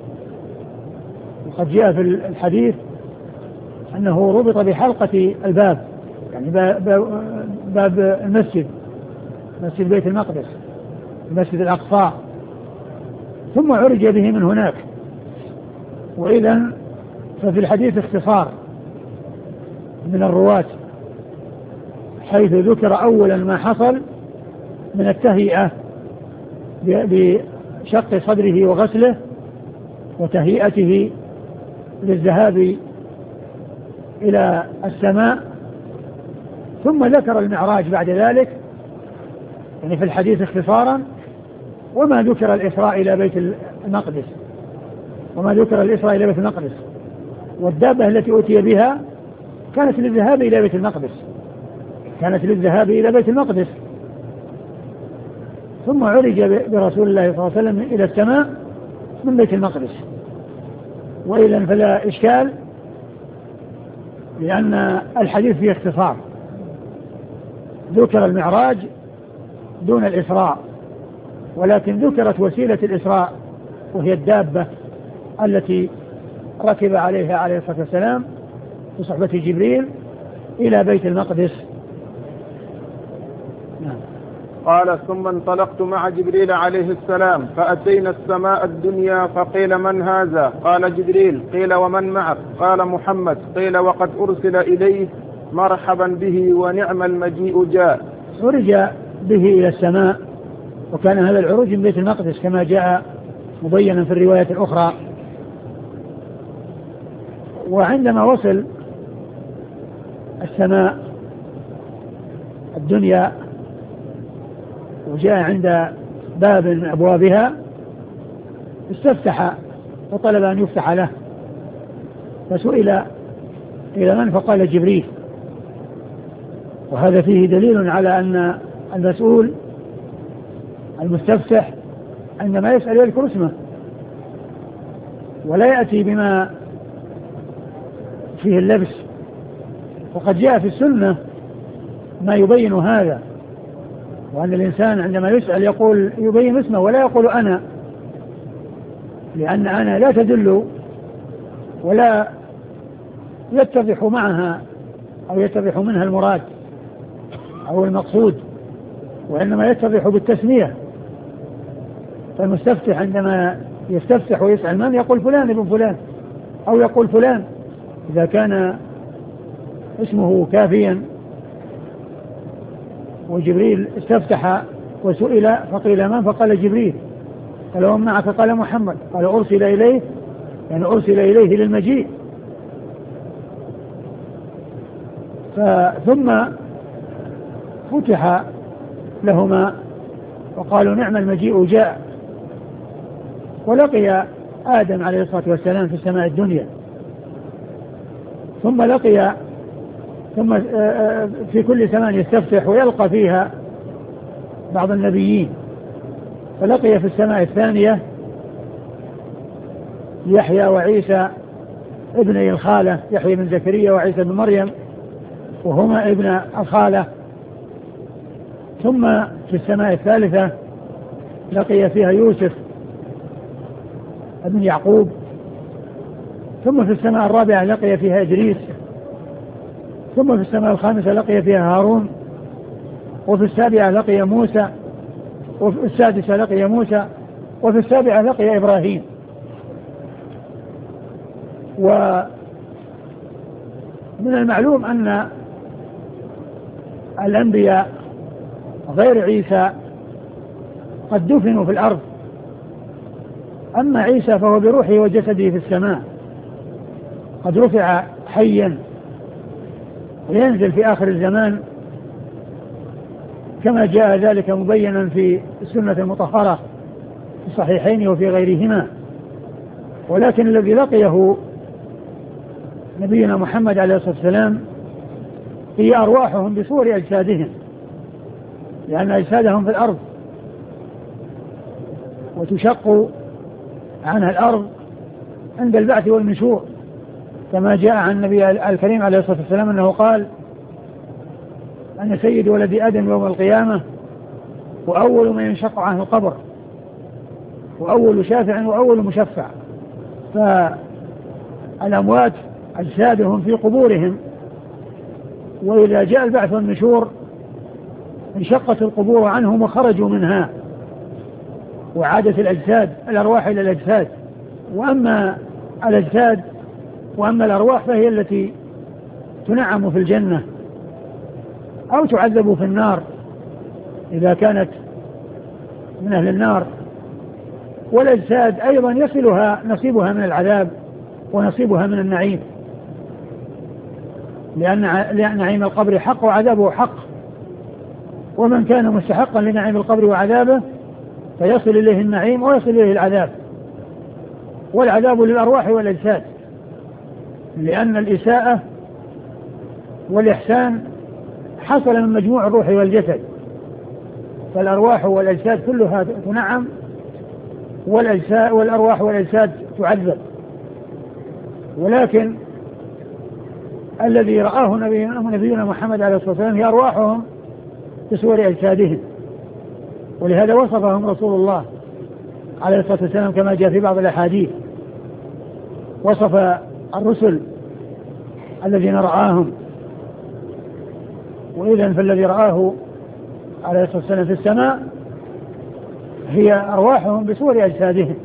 وقد جاء في الحديث أنه ربط بحلقة الباب، يعني باب, باب المسجد، مسجد بيت المقدس، المسجد الأقصى، ثم عرج به من هناك. وإذا ففي الحديث اختصار من الرواة، حيث ذكر أولا ما حصل من التهيئة بشق صدره وغسله وتهيئته للذهاب إلى السماء، ثم ذكر المعراج بعد ذلك، يعني في الحديث اختصارا، وما ذكر الإسراء إلى بيت المقدس، وما ذكر الإسراء إلى بيت المقدس. والدابة التي أتي بها كانت للذهاب إلى بيت المقدس، كانت للذهاب إلى بيت المقدس. ثم عرج برسول الله صلى الله عليه وسلم إلى السماء من بيت المقدس. وإذا فلا إشكال، لأن الحديث فيه اختصار، ذكر المعراج دون الإسراء، ولكن ذكرت وسيلة الإسراء وهي الدابة التي ركب عليها عليه الصلاة والسلام بصحبة جبريل إلى بيت المقدس. نعم. قال ثم انطلقت مع جبريل عليه السلام فأتينا السماء الدنيا فقيل من هذا؟ قال جبريل. قيل ومن معك؟ قال محمد. قيل وقد أرسل إليه مرحبا به ونعم المجيء جاء. عرج به إلى السماء، وكان هذا العروج من بيت المقدس كما جاء مبينا في الرواية الأخرى. وعندما وصل السماء الدنيا وجاء عند باب من أبوابها استفتح وطلب أن يفتح له، فسئل إلى من؟ فقال جبريل. وهذا فيه دليل على أن المسؤول المستفتح عندما يسأل يذكر اسمه ولا يأتي بما فيه اللبس. وقد جاء في السنة ما يبين هذا، وأن الإنسان عندما يسأل يقول يبين اسمه ولا يقول أنا، لأن أنا لا تدل ولا يتضح معها أو يتضح منها المراد أو المقصود، وإنما يتضح بالتسمية. فالمستفتح عندما يستفتح ويسأل من يقول فلان ابن فلان، أو يقول فلان إذا كان اسمه كافيا. وجبريل استفتح وسئل فقيل من؟ فقال جبريل. قال ومن معك؟ قال محمد. قال أرسل إليه، يعني أرسل إليه للمجيء. ثم فتح لهما وقالوا نعم المجيء جاء. ولقي آدم عليه الصلاة والسلام في السماء الدنيا، ثم لقي ثم في كل سماء يستفتح ويلقى فيها بعض النبيين. فلقي في السماء الثانية يحيى وعيسى ابني الخالة، يحيى بن زكريا وعيسى بن مريم، وهما ابن الخالة. ثم في السماء الثالثة لقي فيها يوسف ابن يعقوب. ثم في السماء الرابعة لقي فيها إدريس. ثم في السماء الخامسة لقي فيها هارون. وفي السابعة لقي موسى. وفي السادسة لقي موسى. وفي السابعة لقي إبراهيم. ومن المعلوم أن الأنبياء غير عيسى قد دفنوا في الأرض أما عيسى فهو بروحه وجسده في السماء، قد رفع حيا وينزل في آخر الزمان كما جاء ذلك مبينا في السنة المطهرة في الصحيحين وفي غيرهما. ولكن الذي لقيه نبينا محمد عليه الصلاة والسلام هي أرواحهم بصور أجسادهم، لأن أجسادهم في الأرض وتشق عنها الأرض عند البعث والنشور، كما جاء عن النبي الكريم عليه الصلاة والسلام أنه قال: أنا سيد ولد آدم يوم القيامة وأول من ينشق عنه القبر وأول شافع وأول مشفع. فالأموات أجسادهم في قبورهم، وإذا جاء البعث والنشور انشقت القبور عنهم وخرجوا منها وعادت الأجساد الأرواح إلى الأجساد. وأما الأجساد وأما الأرواح فهي التي تنعم في الجنة أو تعذب في النار إذا كانت من أهل النار. والأجساد أيضا يصلها نصيبها من العذاب ونصيبها من النعيم، لأن نعيم القبر حق وعذابه حق، ومن كان مستحقا لنعيم القبر وعذابه فيصل إليه النعيم ويصل إليه العذاب. والعذاب للأرواح والأجساد، لأن الإساءة والإحسان حصل من مجموع الروح والجسد، فالأرواح والأجساد كلها تنعم والأجساد والأرواح والأجساد تعذب. ولكن الذي رآه نبينا محمد عليه الصلاة والسلام هي أرواحهم بصور أجسادهم، ولهذا وصفهم رسول الله عليه الصلاة والسلام كما جاء في بعض الأحاديث، وصف الرسل الذين رآهم. وإذن فالذي رآه عليه الصلاة والسلام في السماء هي أرواحهم بصور أجسادهم.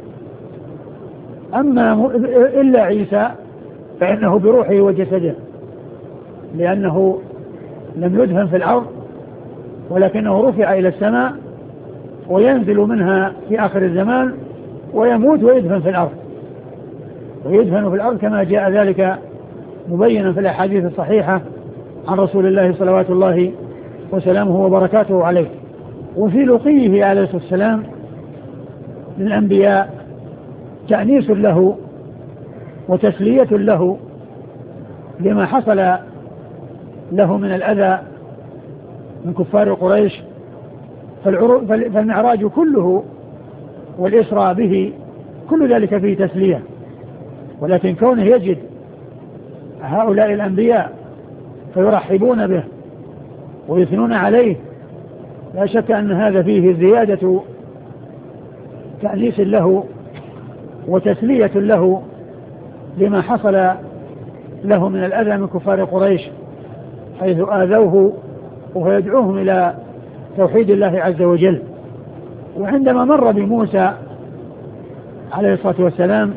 أما إلا عيسى فإنه بروحه وجسده، لأنه لم يدفن في الأرض ولكنه رفع إلى السماء وينزل منها في آخر الزمان ويموت ويدفن في الأرض ويدفن في الأرض كما جاء ذلك مبينا في الأحاديث الصحيحة عن رسول الله صلوات الله وسلامه وبركاته عليه. وفي لقيه عليه الصلاة والسلام للأنبياء تأنيس له وتسلية له لما حصل له من الأذى من كفار قريش. فالمعراج كله والإسراء به كل ذلك فيه تسلية، ولكن كونه يجد هؤلاء الأنبياء فيرحبون به ويثنون عليه لا شك أن هذا فيه زيادة تأنيس له وتسلية له لما حصل له من الأذى من كفار قريش حيث آذوه ويدعوهم إلى توحيد الله عز وجل. وعندما مر بموسى عليه الصلاة والسلام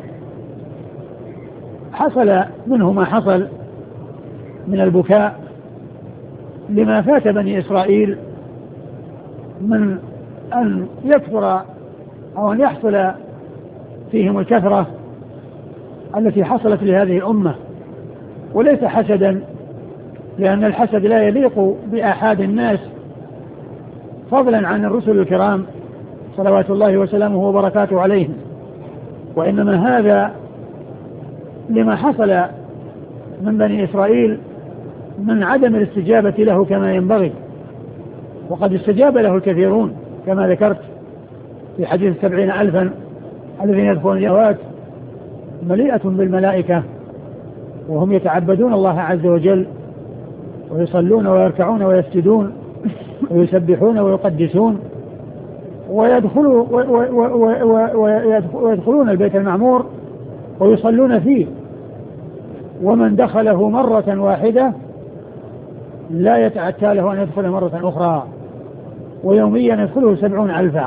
حصل منه ما حصل من البكاء لما فات بني إسرائيل من أن يكثر أو أن يحصل فيهم الكثرة التي حصلت لهذه الأمة، وليس حسدا، لأن الحسد لا يليق بأحد الناس فضلا عن الرسل الكرام صلوات الله وسلامه وبركاته عليهم، وإنما هذا لما حصل من بني إسرائيل من عدم الاستجابة له كما ينبغي. وقد استجاب له الكثيرون كما ذكرت في حديث سبعين ألفا الذين يدخلون الجوات مليئة بالملائكة وهم يتعبدون الله عز وجل ويصلون ويركعون ويسجدون ويسبحون ويقدسون ويدخلون ويدخلون البيت المعمور ويصلون فيه، ومن دخله مرة واحدة لا يتعتى له أن يدخل مرة أخرى، ويوميا يدخله سبعون ألفا.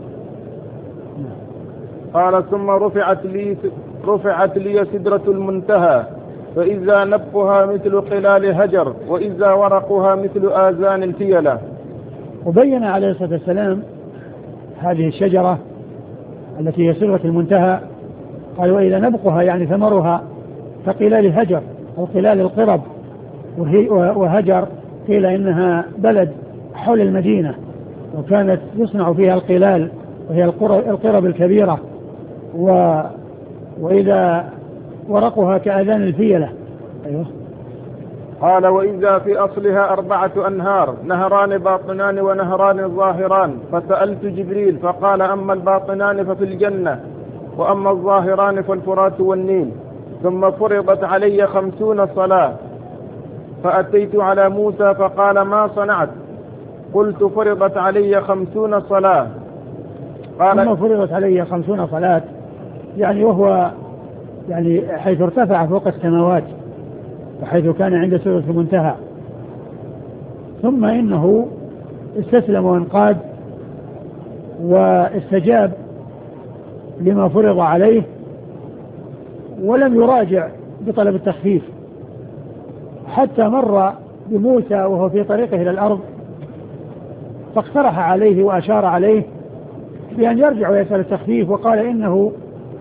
قال ثم رفعت لي, رفعت لي سدرة المنتهى فإذا نبقها مثل قلال هجر وإذا ورقها مثل آذان الفيلة. وبين عليه الصلاة والسلام هذه الشجرة التي هي صيغة المنتهى. قال وإذا نبقها يعني ثمرها كقلال هجر أو قلال القرب، وهجر قيل إنها بلد حول المدينة وكانت يصنع فيها القلال وهي القرب الكبيرة، و وإذا ورقها كأذان الفيلة. أيوه. قال وإذا في أصلها أربعة أنهار، نهران باطنان ونهران ظاهران، فسألت جبريل فقال أما الباطنان ففي الجنة، وأما الظاهران فالفرات والنيل. ثم فرضت علي خمسون صلاة، فأتيت على موسى فقال ما صنعت؟ قلت فرضت علي خمسون صلاة. قال ثم فرضت علي خمسون صلاة، يعني وهو يعني حيث ارتفع فوق السماوات وحيث كان عند سورة المنتهى. ثم إنه استسلم وانقاد واستجاب لما فرض عليه ولم يراجع بطلب التخفيف، حتى مر بموسى وهو في طريقه إلى الأرض فاقترح عليه وأشار عليه بأن يرجع ويسأل التخفيف، وقال إنه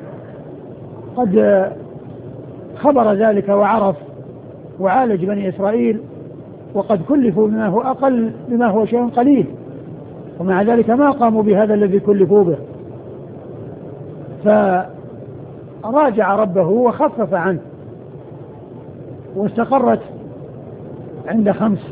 قد خبر ذلك وعرف وعالج بني إسرائيل وقد كلفوا بما هو أقل بما هو شيء قليل، ومع ذلك ما قاموا بهذا الذي كلفوا به، فراجع ربه وخفف عنه واستقرت عند خمس،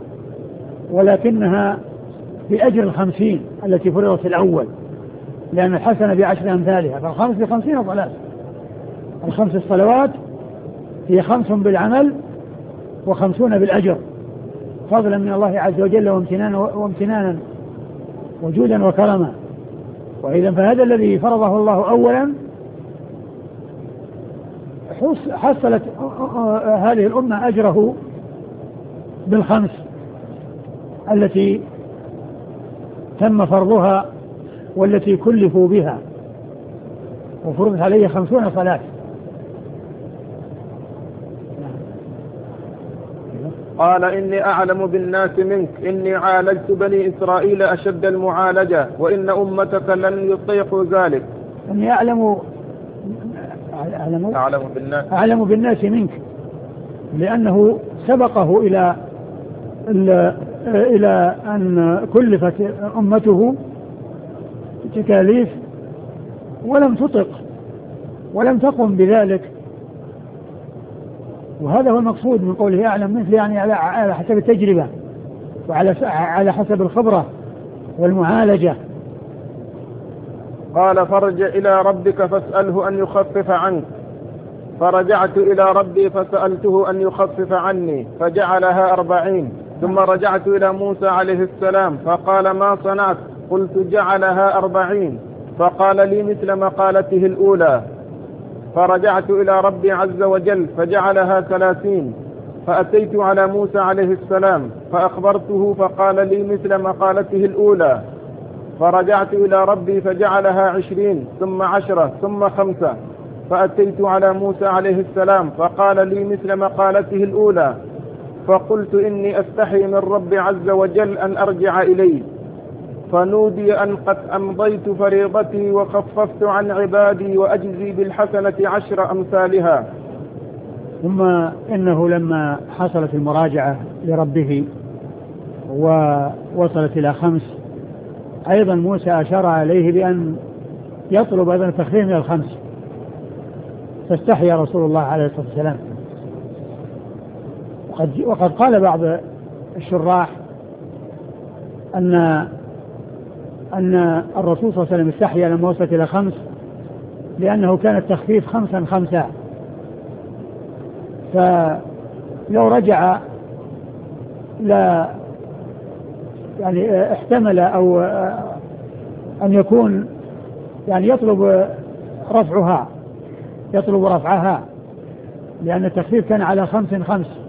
ولكنها بأجر الخمسين التي فرضت في الأول، لأن الحسنة بعشر أمثالها، فالخمس بخمسين صلاة. الخمس الصلوات هي خمس بالعمل وخمسون بالأجر، فضلا من الله عز وجل وامتنانا, وامتنانا وجودا وكرما. وإذا فهذا الذي فرضه الله أولا حصلت هذه الأمة أجره بالخمس التي تم فرضها والتي كلفوا بها، وفرضت عليه خمسون صلاة. قال إني أعلم بالناس منك، إني عالجت بني إسرائيل أشد المعالجة، وإن أمتك لن يطيقوا ذلك. إني أعلم أعلم, أعلم, بالناس. أعلم بالناس منك، لأنه سبقه إلى إلى أن كلفت أمته تكاليف ولم تطق ولم تقم بذلك، وهذا هو المقصود من قوله أعلم منك، يعني على حسب التجربة وعلى على حسب الخبرة والمعالجة. قال فرجع إلى ربك فاسأله أن يخفف عنك، فرجعت إلى ربي فسألته أن يخفف عني فجعلها أربعين. ثم رجعت إلى موسى عليه السلام فقال ما صنعت؟ قلت جعلها أربعين، فقال لي مثل مقالته الأولى. فرجعت إلى ربي عز وجل فجعلها ثلاثين، فأتيت على موسى عليه السلام فأخبرته فقال لي مثل مقالته الأولى. فرجعت إلى ربي فجعلها عشرين، ثم عشرة، ثم خمسة. فأتيت على موسى عليه السلام فقال لي مثل مقالته الأولى. فقلت إني أستحي من ربي عز وجل أن أرجع إليه. فنودي أن قد أمضيت فريضتي وخففت عن عبادي وأجزي بالحسنة عشر أمثالها. ثم إنه لما حصلت المراجعة لربه ووصلت إلى خمس، أيضا موسى أشار عليه بأن يطلب أيضا التخفيف من الخمس، فاستحيا رسول الله عليه الصلاة والسلام. وقد, وقد قال بعض الشراح أن أن الرسول صلى الله عليه وسلم استحيا لما وصلت إلى خمس لأنه كان التخفيف خمسا خمسا، فلو رجع لا يعني احتمل أو أن يكون يعني يطلب رفعها يطلب رفعها لأن التخفيف كان على خمس خمس،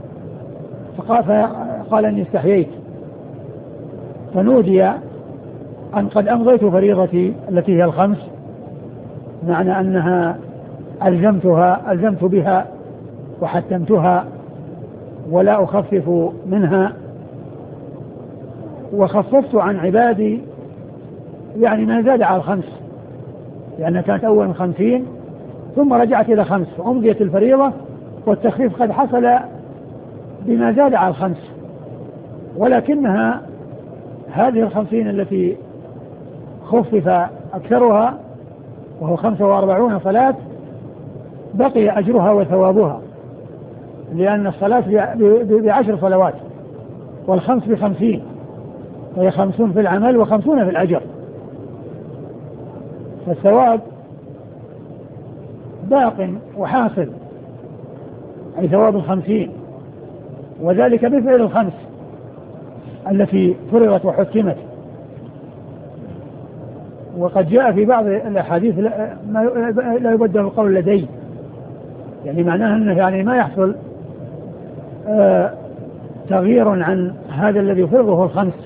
فقال أني استحييت. فنودي أن قد أمضيت فريضتي التي هي الخمس، معنى أنها ألزمتها ألزمت بها وحتمتها ولا أخفف منها، وخففت عن عبادي يعني ما زاد على الخمس، لأنها كانت أول من خمسين ثم رجعت إلى خمس فأمضيت الفريضة، والتخفيف قد حصل بما زاد على الخمس، ولكنها هذه الخمسين التي خفف أكثرها وهو خمسة وأربعون صلاة بقي أجرها وثوابها، لأن الصلاة بعشر صلوات والخمس بخمسين، فهي خمسون في العمل وخمسون في الأجر، فالثواب باق وحاصل أي ثواب الخمسين، وذلك بفعل الخمس التي فرضت وحكمت. وقد جاء في بعض الأحاديث لا يبدل القول لدي، يعني معناه أنه يعني ما يحصل آه تغيير عن هذا الذي فرضه الخمس،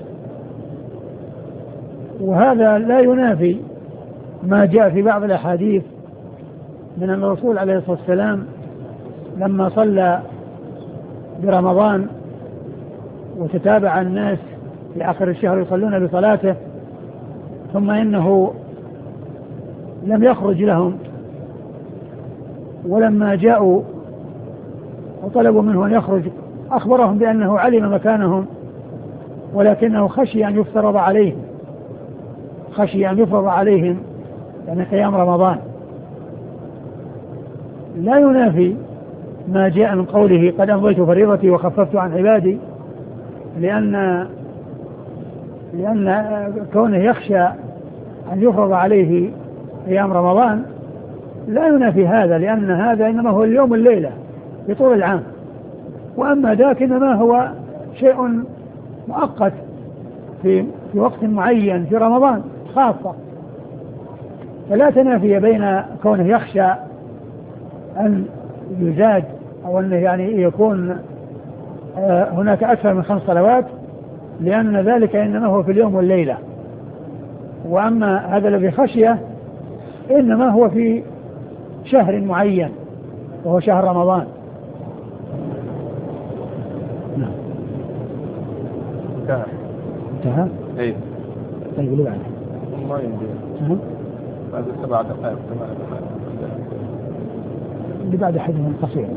وهذا لا ينافي ما جاء في بعض الأحاديث من أن الرسول عليه الصلاة والسلام لما صلى برمضان وتتابع الناس في آخر الشهر يصلون بصلاته ثم إنه لم يخرج لهم، ولما جاءوا وطلبوا منه أن يخرج أخبرهم بأنه علم مكانهم، ولكنه خشي أن يفترض عليهم خشي أن يفرض عليهم يعني قيام رمضان. لا ينافي ما جاء من قوله قد أمضيت فريضتي وخففت عن عبادي، لأن لأن كونه يخشى أن يفرض عليه قيام رمضان لا ينافي هذا، لأن هذا إنما هو اليوم الليلة في طول العام، وأما ذاك إنما هو شيء مؤقت في في وقت معين في رمضان خاصة، فلا تنافي بين كونه يخشى أن يزاد أو أن يعني يكون هناك أكثر من خمس صلوات، لأن ذلك إنما هو في اليوم والليلة، وأما هذا الذي خشيه إنما هو في شهر معين وهو شهر رمضان. نعم. انتهى. انتهى؟ ايه. طيب اللي بعده. ما يمدي. ها؟ بعد سبع دقائق ثمان دقائق. اللي بعد حديث قصير.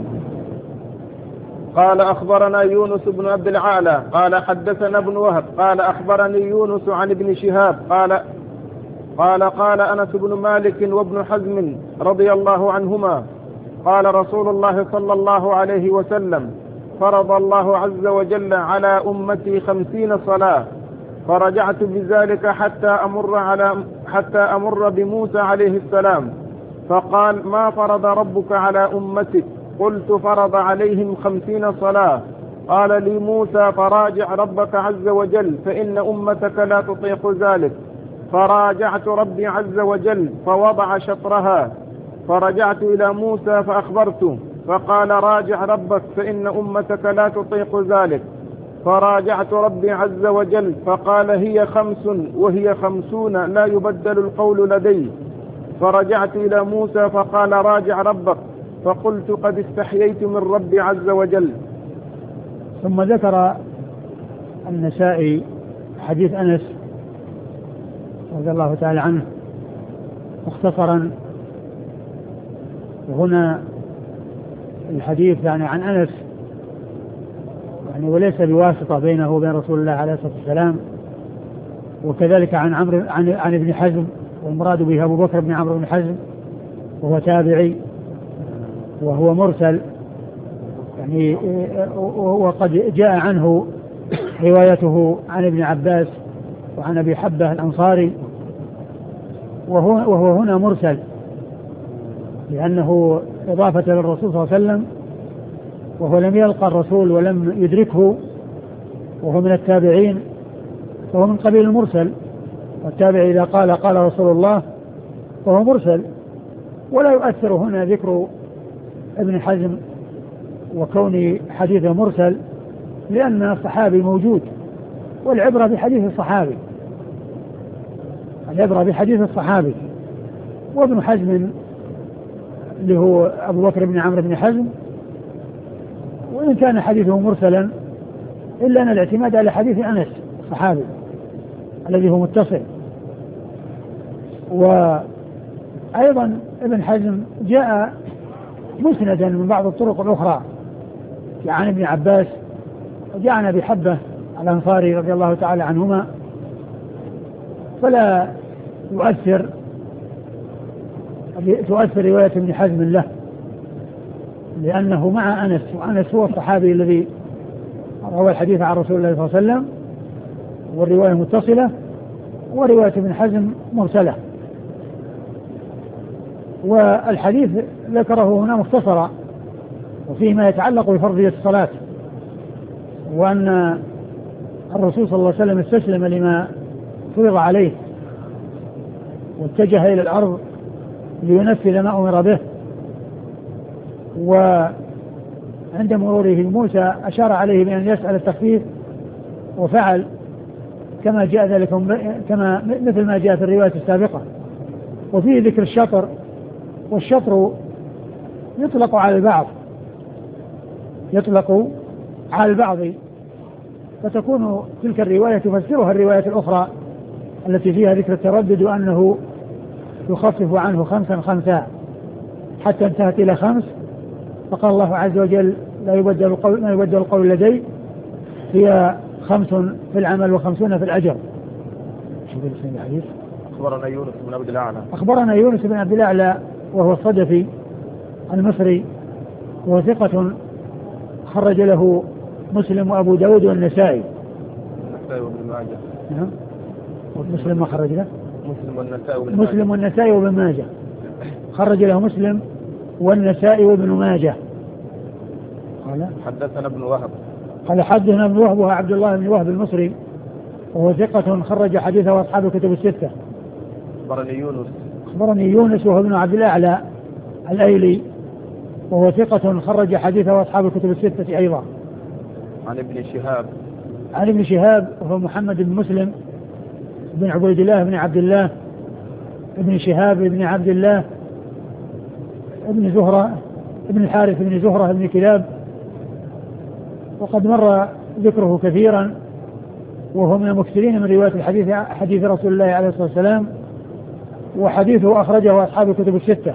قال أخبرنا يونس بن عبد العالى قال حدثنا ابن وهب قال أخبرني يونس عن ابن شهاب قال قال قال أنس بن مالك وابن حزم رضي الله عنهما قال رسول الله صلى الله عليه وسلم فرض الله عز وجل على أمتي خمسين صلاة، فرجعت بذلك حتى أمر على حتى أمر بموسى عليه السلام فقال ما فرض ربك على أمتك؟ قلت فرض عليهم خمسين صلاة. قال لي موسى فراجع ربك عز وجل فإن أمتك لا تطيق ذلك. فراجعت ربي عز وجل فوضع شطرها، فرجعت إلى موسى فأخبرته فقال راجع ربك فإن أمتك لا تطيق ذلك. فراجعت ربي عز وجل فقال هي خمس وهي خمسون لا يبدل القول لدي. فرجعت إلى موسى فقال راجع ربك، فقلت قد استحييت من ربي عز وجل. ثم ذكر النسائي حديث أنس رضي الله تعالى عنه مختصرا، وهنا الحديث يعني عن أنس يعني وليس بواسطة بينه وبين رسول الله عليه الصلاة والسلام، وكذلك عن عمرو عن, عن ابن حزم، والمراد به أبو بكر بن عمرو بن حزم وهو تابعي وهو مرسل يعني، وقد جاء عنه روايته عن ابن عباس وعن أبي حبة الأنصاري، وهو, وهو هنا مرسل لأنه إضافة للرسول صلى الله عليه وسلم، وهو لم يلقى الرسول ولم يدركه وهو من التابعين، فهو من قبيل المرسل، والتابع إذا قال قال رسول الله فهو مرسل. ولا يؤثر هنا ذكر ابن حزم وكون حديثه مرسل، لأن الصحابي موجود، والعبرة بحديث الصحابي العبرة بحديث الصحابي وابن حزم اللي هو أبو بكر بن عمرو بن حزم، وإن كان حديثه مرسلا إلا أن الاعتماد على حديث أنس الصحابي الذي هو متصل. أيضا ابن حزم جاء مسندا من بعض الطرق الأخرى عن ابن عباس، وجاء عن أبي حبة الأنصاري رضي الله تعالى عنهما، فلا يؤثر تؤثر رواية ابن حزم له، لأنه مع أنس، وأنس هو الصحابي الذي روى الحديث عن رسول الله صلى الله عليه وسلم، والرواية متصلة، ورواية ابن حزم مرسلة. والحديث ذكره هنا مختصرا، وفيه ما يتعلق بفرضية الصلاة، وأن الرسول صلى الله عليه وسلم استسلم لما فرض عليه واتجه إلى الأرض لينفذ ما أمر به، وعند مروره موسى أشار عليه بأن يسأل التخفيف وفعل كما جاء ذلك كما مثل ما جاء في الرواية السابقة. وفيه ذكر الشطر، والشطر يطلق على البعض يطلق على البعض فتكون تلك الرواية تفسرها الرواية الأخرى التي فيها ذكر التردد، وأنه يخفف عنه خمسا خمسا حتى انتهت إلى خمس، فقال الله عز وجل لا يبدل القول, لا يبدل القول لدي، هي خمس في العمل وخمسون في الأجر. شوف الاسم الحديث. أخبرنا يونس بن عبد الأعلى أخبرنا يونس بن عبد الأعلى وهو الصدفي المصري، وهو ثقة خرج له مسلم وأبو داود والنسائي. النسائي وابن ماجه. نعم. مسلم ما خرج له؟ مسلم والنسائي وابن ماجه. مسلم والنسائي وابن ماجه. خرج له مسلم والنسائي وابن ماجه. قال حدثنا ابن وهب. قال حدثنا ابن وهب وهو عبد الله بن وهب المصري، وهو ثقة خرج حديثه وأصحاب الكتب الستة. أخبرني يونس. أخبرني يونس وهو ابن عبد الأعلى الأيلي، وهو ثقة خرج حديثه وأصحاب الكتب الستة أيضا. عن ابن شهاب. عن ابن شهاب وهو محمد بن مسلم بن عبيد الله بن عبد الله ابن شهاب بن عبد الله ابن زهرة ابن الحارث بن زهرة بن كلاب، وقد مر ذكره كثيرا، وهو من المكثرين من رواية الحديث حديث رسول الله عليه الصلاة والسلام، وحديثه أخرجه أصحاب الكتب الستة.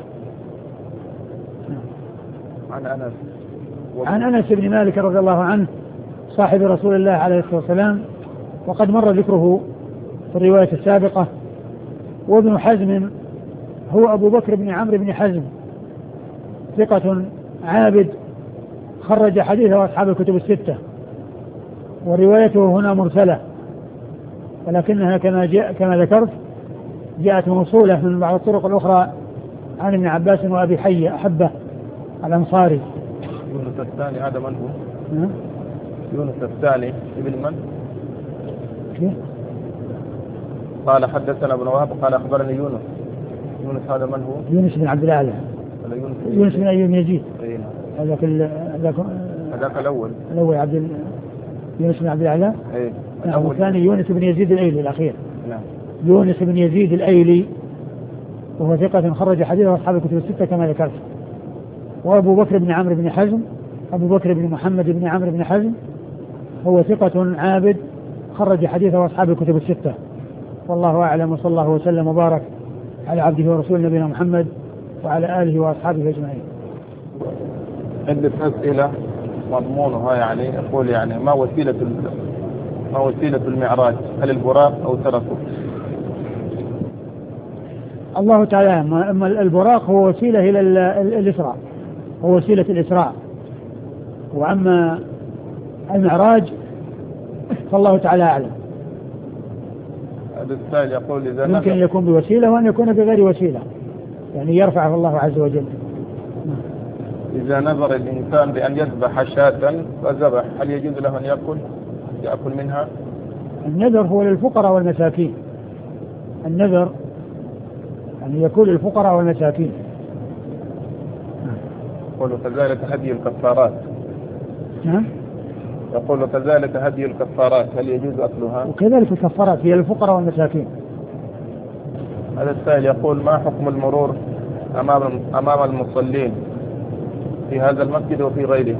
عن أنس عن أنس بن مالك رضي الله عنه صاحب رسول الله عليه الصلاة والسلام، وقد مر ذكره في الرواية السابقة. وابن حزم هو أبو بكر بن عمرو بن حزم، ثقة عابد خرج حديثه أصحاب الكتب الستة، وروايته هنا مرسلة، ولكنها كما جاء كما ذكرت جاءت موصولة من بعض الطرق الأخرى عن ابن عباس وأبي حية أحبه الأنصاري. يونس الثاني هذا من هو؟ ها؟ يونس الثاني ابن من؟ كيف؟ قال حدثنا ابن وهب قال أخبرني يونس. يونس هذا من هو؟ يونس بن عبد الأعلى. يونس, يونس بن أيوب يزيد. أيه. هذاك هذاك هذاك الأول. الأول عبد ال... يونس بن عبد الأعلى. أيه. نعم. الثاني يونس بن يزيد الأيلي الأخير. نعم. يونس بن يزيد الأيلي، وهو ثقة خرج حديثه أصحاب الكتب الستة كما ذكرت. وأبو بكر بن عمرو بن حزم أبو بكر بن محمد بن عمرو بن حزم هو ثقة عابد خرج حديثه أصحاب الكتب الستة. والله أعلم، وصلى الله وسلم وبارك على عبده ورسول نبينا محمد وعلى آله وأصحابه أجمعين. عندي أسئلة مضمونها يعني يقول يعني ما وسيلة ما وسيلة المعراج؟ هل البراق أو تركه؟ الله تعالى أما البراق هو وسيلة إلى الإسراء، هو وسيلة الإسراء، وأما المعراج فالله تعالى أعلم. هذا السائل يقول إذا ممكن أن يكون بوسيلة وأن يكون بغير وسيلة، يعني يرفعه الله عز وجل. إذا نظر الإنسان بأن يذبح شاة فذبح، هل يجوز له أن يأكل يأكل منها؟ النذر هو للفقراء والمساكين، النذر أن يكون للفقراء والمساكين. يقول كذلك هدي الكفارات. نعم. يقول كذلك هدي الكفارات، هل يجوز أكلها؟ وكذلك الكفارات هي للفقراء والمساكين. هذا السائل يقول ما حكم المرور أمام أمام المصلين في هذا المسجد وفي غيره؟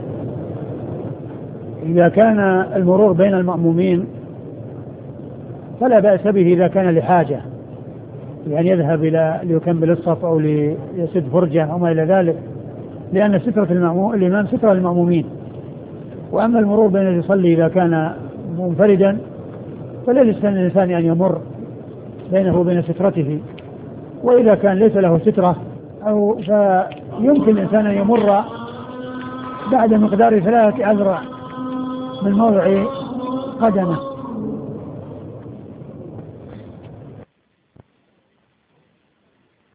إذا كان المرور بين المأمومين فلا بأس به إذا كان لحاجة، يعني يذهب إلى ليكمل الصف أو ليسد فرجة أو ما إلى ذلك، لأن سترة المأموم الإمام سترة المأمومين. وأما المرور بين يصلي إذا كان منفردا فليس الإنسان أن يمر بينه وبين سترته، وإذا كان ليس له سترة أو فيمكن الإنسان أن يمر بعد مقدار ثلاثة أذرع من موضع قدمه.